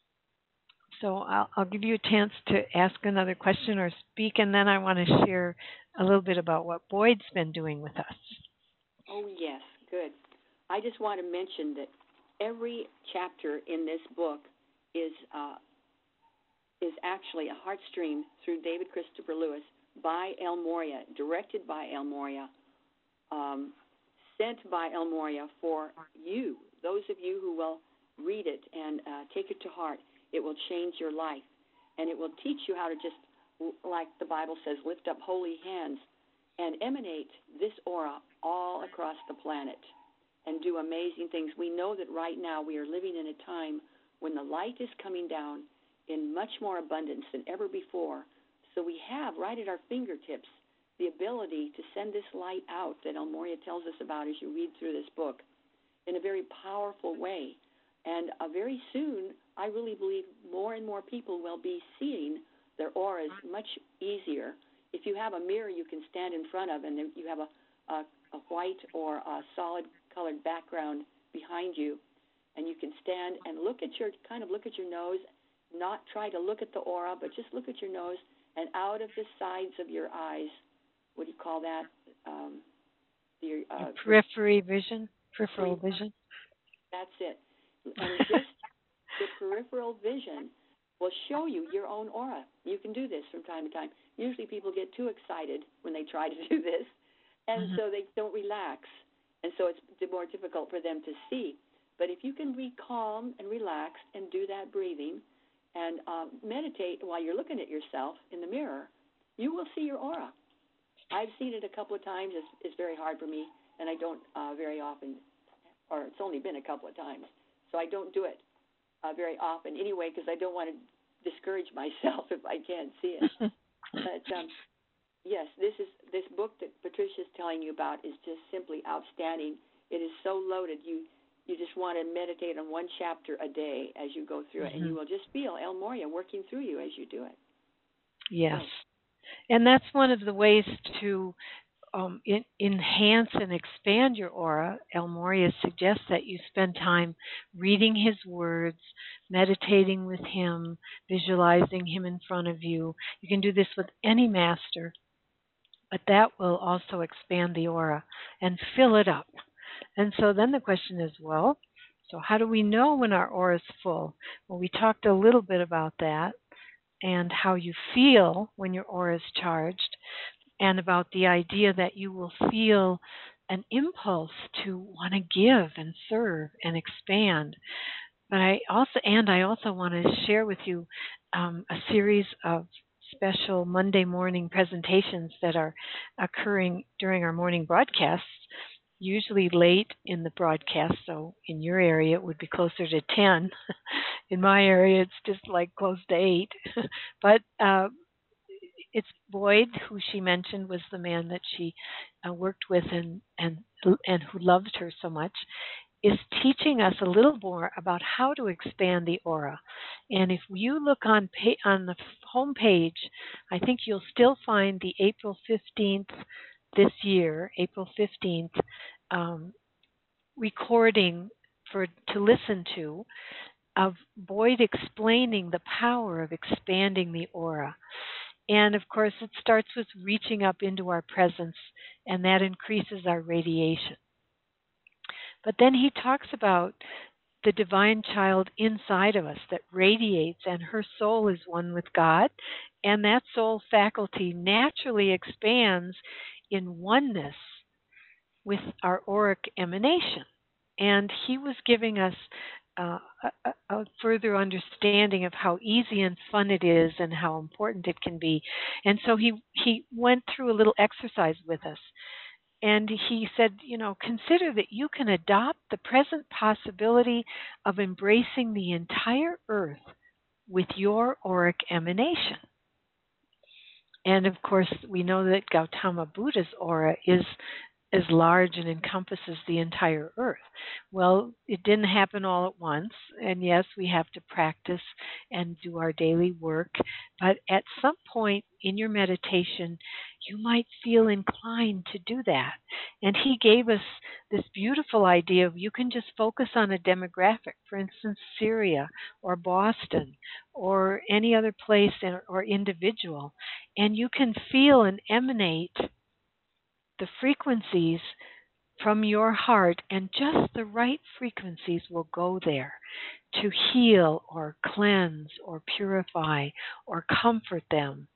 So I'll, I'll give you a chance to ask another question or speak, and then I want to share a little bit about what Boyd's been doing with us. Oh, yes, good. I just want to mention that every chapter in this book is uh, is actually a heart stream through David Christopher Lewis by El Morya, directed by El Morya, um, sent by El Morya for you, those of you who will read it and uh, take it to heart. It will change your life, and it will teach you how to just like the Bible says, lift up holy hands and emanate this aura all across the planet and do amazing things. We know that right now we are living in a time when the light is coming down in much more abundance than ever before. So we have right at our fingertips the ability to send this light out that El Morya tells us about as you read through this book in a very powerful way. And uh, very soon, I really believe more and more people will be seeing their auras much easier. If you have a mirror you can stand in front of and you have a, a, a white or a solid colored background behind you, and you can stand and look at your, kind of look at your nose, not try to look at the aura, but just look at your nose, and out of the sides of your eyes, what do you call that? Um, your, uh, periphery vision, peripheral vision. That's it. And just the peripheral vision will show you your own aura. You can do this from time to time. Usually people get too excited when they try to do this, and mm-hmm. so they don't relax, and so it's more difficult for them to see. But if you can be calm and relaxed and do that breathing and um, meditate while you're looking at yourself in the mirror, you will see your aura. I've seen it a couple of times. It's, it's very hard for me, and I don't uh, very often, or it's only been a couple of times. So I don't do it uh, very often anyway because I don't want to discourage myself if I can't see it. But um, yes, this is this book that Patricia's telling you about is just simply outstanding. It is so loaded. You you just want to meditate on one chapter a day as you go through mm-hmm. it, and you will just feel El Morya working through you as you do it. Yes. And that's one of the ways to um, in, enhance and expand your aura. El Morya suggests that you spend time reading his words, meditating with him, visualizing him in front of you. You can do this with any master, but that will also expand the aura and fill it up. And so then the question is, well, so how do we know when our aura is full? Well, we talked a little bit about that, and how you feel when your aura is charged, and about the idea that you will feel an impulse to want to give and serve and expand. But I also, and I also want to share with you um, a series of special Monday morning presentations that are occurring during our morning broadcasts, usually late in the broadcast. So in your area, it would be closer to ten. In my area, it's just like close to eight. But uh, it's Boyd, who she mentioned was the man that she uh, worked with and, and and who loved her so much, is teaching us a little more about how to expand the aura. And if you look on pa- on the home page, I think you'll still find the April fifteenth this year, April fifteenth, um, recording for to listen to of Boyd explaining the power of expanding the aura. And of course, it starts with reaching up into our presence, and that increases our radiation. But then he talks about the divine child inside of us that radiates, and her soul is one with God, and that soul faculty naturally expands in oneness with our auric emanation. And he was giving us uh, a, a further understanding of how easy and fun it is and how important it can be. And so he, he went through a little exercise with us. And he said, you know, consider that you can adopt the present possibility of embracing the entire earth with your auric emanation. And of course, we know that Gautama Buddha's aura is as large and encompasses the entire earth. Well, it didn't happen all at once, and yes, we have to practice and do our daily work, but at some point in your meditation, you might feel inclined to do that. And he gave us this beautiful idea of you can just focus on a demographic, for instance, Syria or Boston or any other place or individual, and you can feel and emanate the frequencies from your heart, and just the right frequencies will go there to heal or cleanse or purify or comfort them.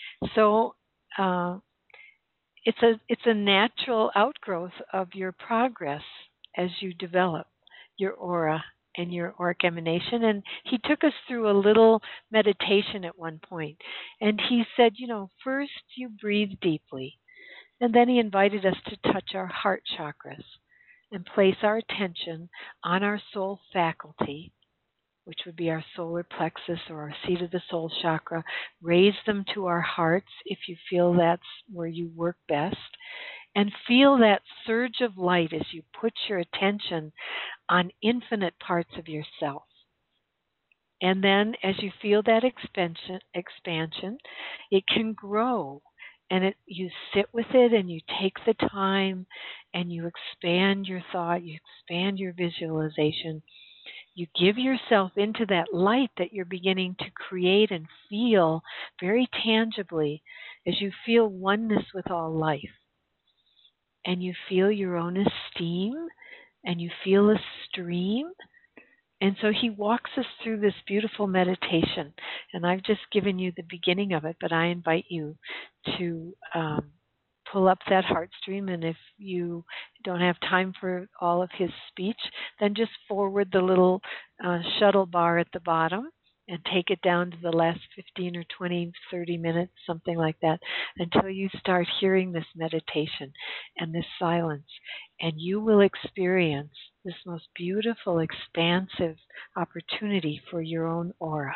So uh, it's a it's a natural outgrowth of your progress as you develop your aura and your auric emanation. And he took us through a little meditation at one point. And he said, you know, first you breathe deeply. And then he invited us to touch our heart chakras and place our attention on our soul faculty, which would be our solar plexus or our seat of the soul chakra. Raise them to our hearts if you feel that's where you work best. And feel that surge of light as you put your attention on infinite parts of yourself. And then as you feel that expansion, expansion, it can grow. And it, you sit with it and you take the time and you expand your thought, you expand your visualization. You give yourself into that light that you're beginning to create and feel very tangibly as you feel oneness with all life. And you feel your own esteem, and you feel a stream. And so he walks us through this beautiful meditation. And I've just given you the beginning of it, but I invite you to um, pull up that heart stream. And if you don't have time for all of his speech, then just forward the little uh, shuttle bar at the bottom and take it down to the last fifteen or twenty, thirty minutes, something like that, until you start hearing this meditation and this silence. And you will experience this most beautiful, expansive opportunity for your own aura.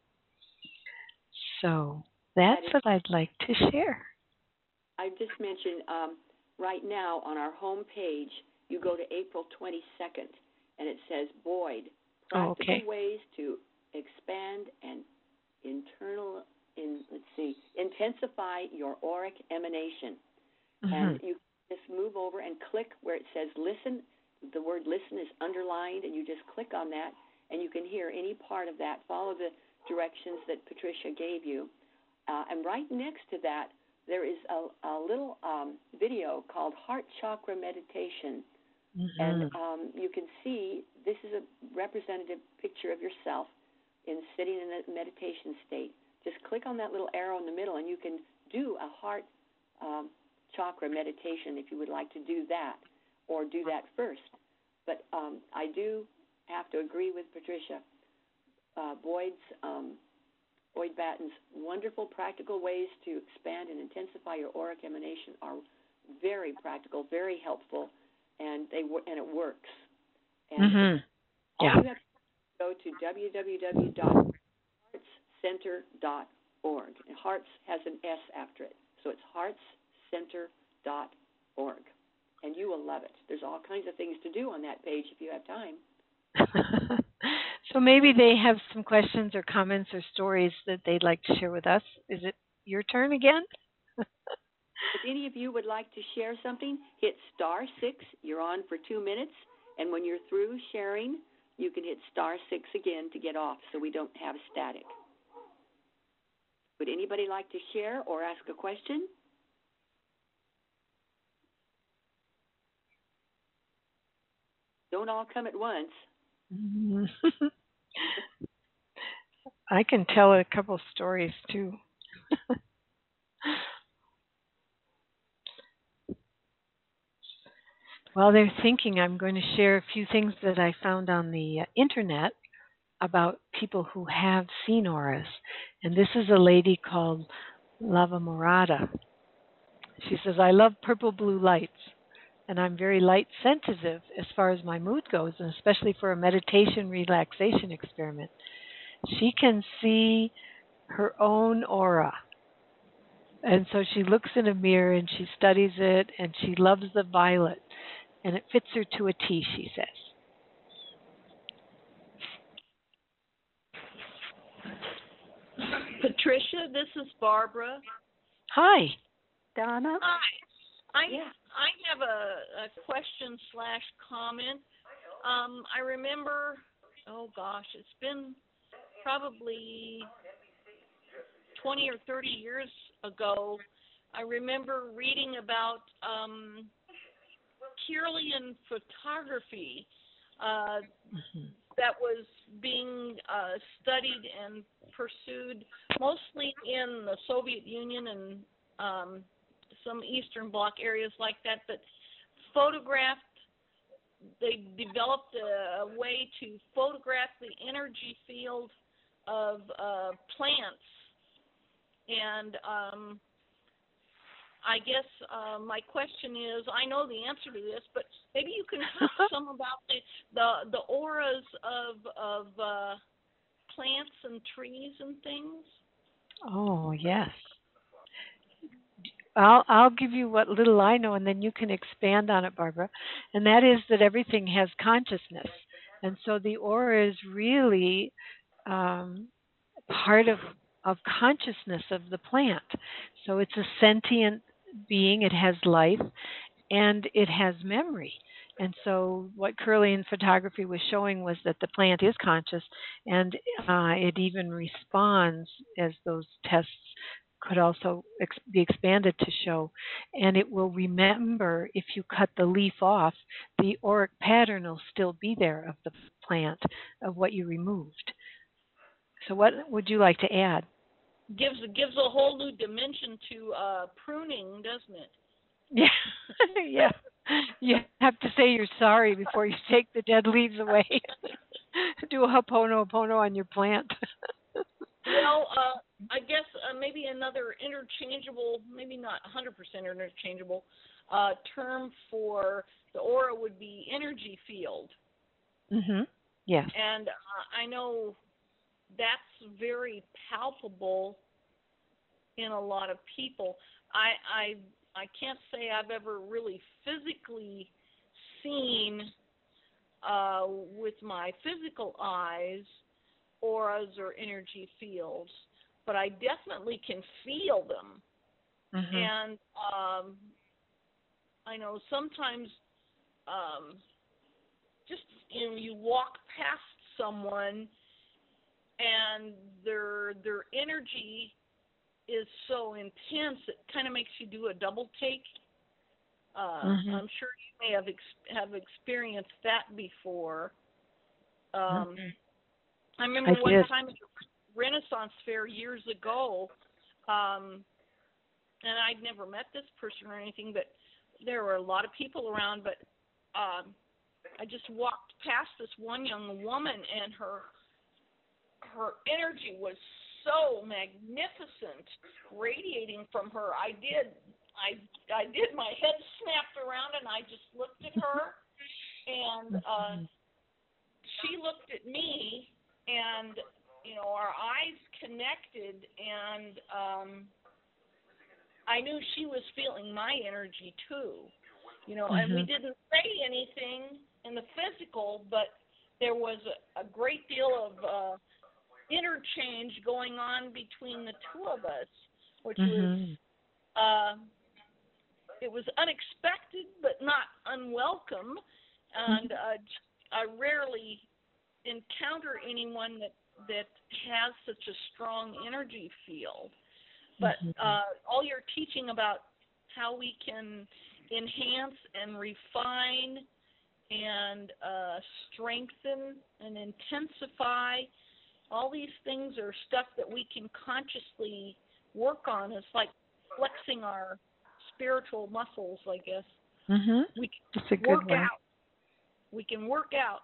So that's what I'd like to share. I just mentioned um, right now on our home page, you go to April twenty-second, and it says Boyd, practical oh, okay. ways to expand and internal, in let's see, intensify your auric emanation. Mm-hmm. And you just move over and click where it says listen. The word listen is underlined, and you just click on that, and you can hear any part of that. Follow the directions that Patricia gave you. Uh, and right next to that, there is a, a little um, video called Heart Chakra Meditation. Mm-hmm. And um, you can see this is a representative picture of yourself in sitting in a meditation state. Just click on that little arrow in the middle, and you can do a heart um, chakra meditation if you would like to do that, or do that first. But um, I do have to agree with Patricia. Uh, Boyd's, um, Boyd Batten's wonderful practical ways to expand and intensify your auric emanation are very practical, very helpful, and they and it works. And mm-hmm. all yeah. you have to go to w w w dot hearts center dot org. And Hearts has an S after it, so it's hearts center dot org. And you will love it. There's all kinds of things to do on that page if you have time. So maybe they have some questions or comments or stories that they'd like to share with us. Is it your turn again? If any of you would like to share something, hit star six. You're on for two minutes. And when you're through sharing, you can hit star six again to get off so we don't have static. Would anybody like to share or ask a question? Don't all come at once. I can tell a couple stories too. While they're thinking, I'm going to share a few things that I found on the uh, internet about people who have seen auras. And this is a lady called Lava Morada. She says, I love purple blue lights, and I'm very light sensitive as far as my mood goes, and especially for a meditation relaxation experiment. She can see her own aura. And so she looks in a mirror and she studies it, and she loves the violet. And it fits her to a T, she says. Patricia, this is Barbara. Hi. Donna? Hi. I Yeah. I have a, a question slash comment. Um, I remember, oh gosh, it's been probably twenty or thirty years ago. I remember reading about um, Kirlian photography uh, mm-hmm. that was being uh, studied and pursued mostly in the Soviet Union and um, some Eastern Bloc areas like that, but photographed they developed a, a way to photograph the energy field of uh, plants, and um, I guess uh, my question is, I know the answer to this, but maybe you can talk some about the the, the auras of of uh, plants and trees and things. Oh, yes. I'll I'll give you what little I know, and then you can expand on it, Barbara. And that is that everything has consciousness, and so the aura is really um, part of of consciousness of the plant. So it's a sentient being. It has life, and it has memory. And so what Kirlian photography was showing was that the plant is conscious, and uh, it even responds, as those tests could also ex- be expanded to show. And it will remember, if you cut the leaf off, the auric pattern will still be there of the plant, of what you removed. So what would you like to add? Gives gives a whole new dimension to uh, pruning, doesn't it? Yeah, yeah. You have to say you're sorry before you take the dead leaves away. Do a ho'oponopono on your plant. Well, uh, I guess uh, maybe another interchangeable, maybe not one hundred percent interchangeable, uh, term for the aura would be energy field. Mhm. Yes. And uh, I know that's very palpable in a lot of people. I I I can't say I've ever really physically seen uh, with my physical eyes auras or energy fields, but I definitely can feel them. Mhm. And um, I know sometimes um, just you know, you walk past someone and their their energy is so intense it kind of makes you do a double take. Uh, Mhm. I'm sure you may have ex- have experienced that before. Um, Mhm. I remember I one did. time at the Renaissance Fair years ago, um, and I'd never met this person or anything, but there were a lot of people around. But um, I just walked past this one young woman, and her her energy was so magnificent, radiating from her. I did, I, I did. My head snapped around, and I just looked at her, and uh, she looked at me, and you know, our eyes connected, and um, I knew she was feeling my energy too. You know, and we Mhm. didn't say anything in the physical, but there was a, a great deal of uh, interchange going on between the two of us, which was Mhm. uh, it was unexpected but not unwelcome, and uh, I rarely encounter anyone that that has such a strong energy field. But uh, all your teaching about how we can enhance and refine and uh, strengthen and intensify, all these things are stuff that we can consciously work on. It's like flexing our spiritual muscles, I guess. Mhm. We That's a can good work way. out. We can work out.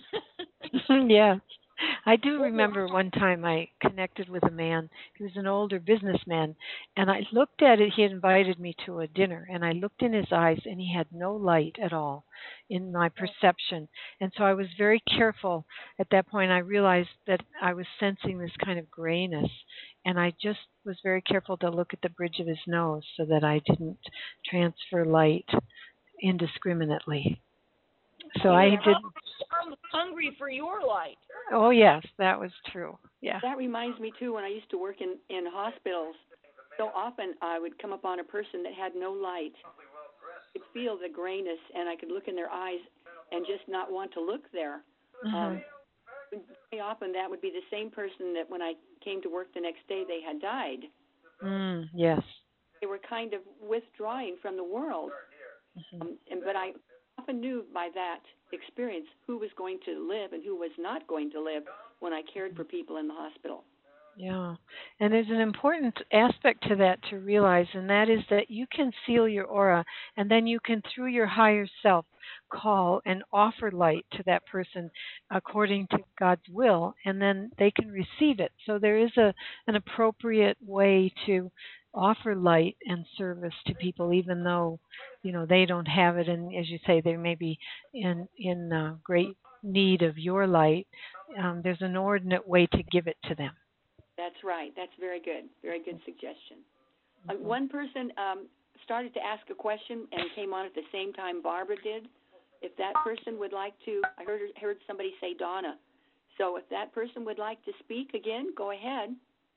Yeah. I do Well, remember one time I connected with a man. He was an older businessman, and I looked at it. He had invited me to a dinner, and I looked in his eyes, and he had no light at all in my perception. And so I was very careful. At that point, I realized that I was sensing this kind of grayness, and I just was very careful to look at the bridge of his nose so that I didn't transfer light indiscriminately. So I did. I'm hungry for your light. Oh yes, that was true. Yeah. That reminds me too, when I used to work in, in hospitals, so often I would come upon a person that had no light. I could feel the grayness, and I could look in their eyes and just not want to look there. Mm-hmm. Um, very often that would be the same person that when I came to work the next day, they had died. Mm, yes. They were kind of withdrawing from the world. Mm-hmm. Um, and, but I often knew by that experience who was going to live and who was not going to live when I cared for people in the hospital. Yeah. And there's an important aspect to that to realize, and that is that you can seal your aura, and then you can, through your higher self, call and offer light to that person according to God's will, and then they can receive it. So there is a an appropriate way to offer light and service to people, even though, you know, they don't have it, and as you say, they may be in in uh, great need of your light. Um, there's an ordinate way to give it to them. That's right. That's very good. Very good suggestion. Uh, one person um, started to ask a question and came on at the same time Barbara did. If that person would like to, I heard heard somebody say Donna. So if that person would like to speak again, go ahead.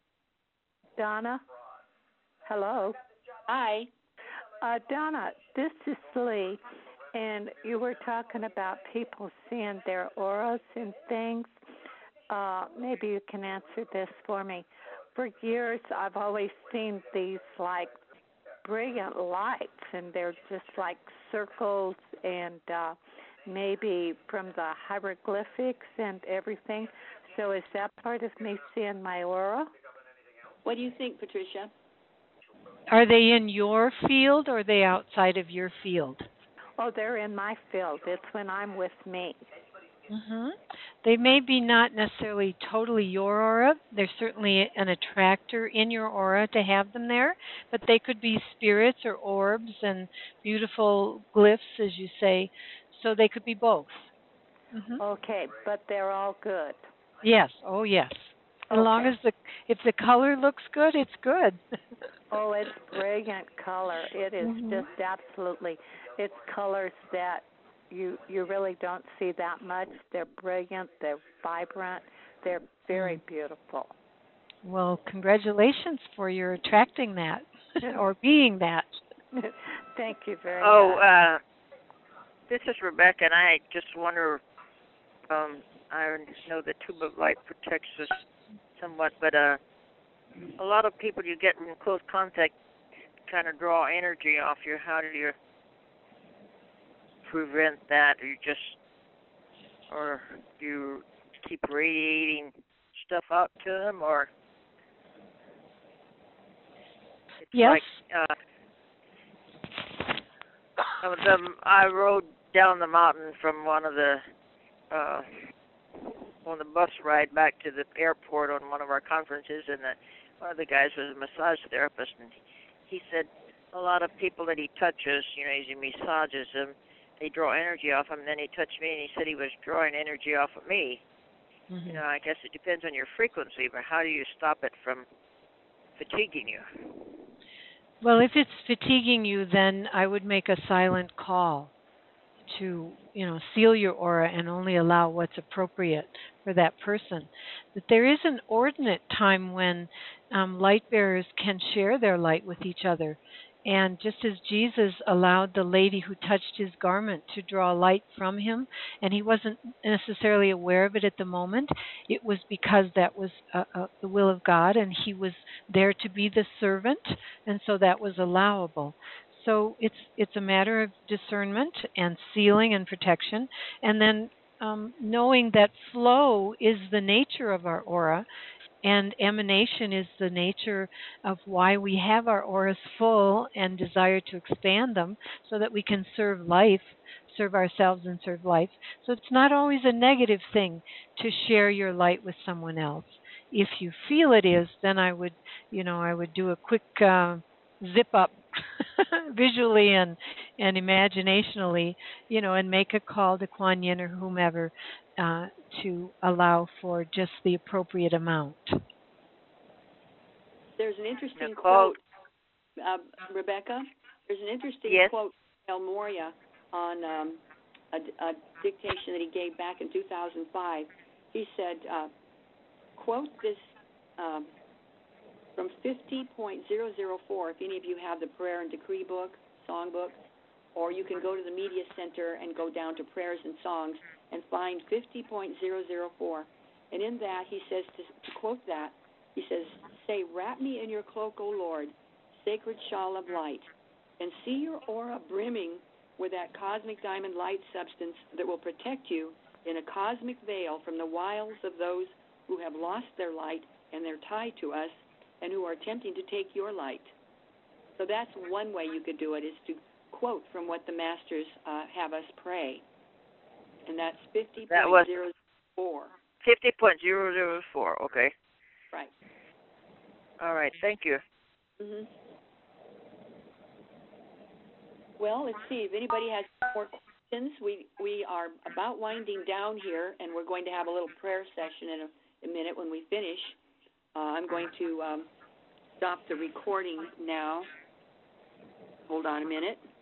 Donna, hello. Hi. Uh, Donna, this is Lee, and you were talking about people seeing their auras and things. Uh, maybe you can answer this for me. For years, I've always seen these, like, brilliant lights, and they're just like circles and uh, maybe from the hieroglyphics and everything. So is that part of me seeing my aura? What do you think, Patricia? Are they in your field or are they outside of your field? Oh, they're in my field. It's when I'm with me. Mm-hmm. They may be not necessarily totally your aura. There's certainly an attractor in your aura to have them there, but they could be spirits or orbs and beautiful glyphs, as you say. So they could be both. Mm-hmm. Okay, but they're all good. Yes. Oh, yes. As okay. long as the if the color looks good, it's good. Oh, it's brilliant color. It is mm-hmm. just absolutely. It's colors that you you really don't see that much. They're brilliant. They're vibrant. They're very beautiful. Well, congratulations for your attracting that or being that. Thank you very oh, much. Oh, uh, this is Rebecca, and I just wonder. Um, I know the tube of light protects us somewhat, but uh, a lot of people you get in close contact kind of draw energy off you. How do you prevent that? Or you just, or do you keep radiating stuff out to them, or it's yes. like uh, the, I rode down the mountain from one of the uh, on the bus ride back to the airport on one of our conferences, and the, one of the guys was a massage therapist, and he said a lot of people that he touches, you know, as he massages them, they draw energy off him, and then he touched me, and he said he was drawing energy off of me. Mm-hmm. You know, I guess it depends on your frequency, but how do you stop it from fatiguing you? Well, if it's fatiguing you, then I would make a silent call to, you know, seal your aura and only allow what's appropriate for that person. But there is an ordinate time when um, light bearers can share their light with each other. And just as Jesus allowed the lady who touched his garment to draw light from him, and he wasn't necessarily aware of it at the moment, it was because that was uh, uh, the will of God, and he was there to be the servant, and so that was allowable. So it's it's a matter of discernment and sealing and protection, and then um, knowing that flow is the nature of our aura, and emanation is the nature of why we have our auras full and desire to expand them so that we can serve life, serve ourselves and serve life. So it's not always a negative thing to share your light with someone else. If you feel it is, then I would, you know, I would do a quick uh, zip up visually and and imaginationally, you know, and make a call to Kuan Yin or whomever uh, to allow for just the appropriate amount. There's an interesting quote, uh, Rebecca. There's an interesting yes. quote from El Moria on um, a, a dictation that he gave back in two thousand five. He said, uh, quote this um, from fifty point zero zero four, if any of you have the Prayer and Decree book, song book, or you can go to the Media Center and go down to Prayers and Songs and find fifty point zero zero four. And in that, he says, to, to quote that, he says, say, wrap me in your cloak, O Lord, sacred shawl of light, and see your aura brimming with that cosmic diamond light substance that will protect you in a cosmic veil from the wiles of those who have lost their light and they're tied to us and who are attempting to take your light. So that's one way you could do it, is to quote from what the masters uh, have us pray. And that's fifty point zero four. fifty point zero zero four, okay. Right. All right, thank you. Mm-hmm. Well, let's see. If anybody has more questions, we, we are about winding down here, and we're going to have a little prayer session in a, a minute when we finish. Uh, I'm going to um, stop the recording now. Hold on a minute.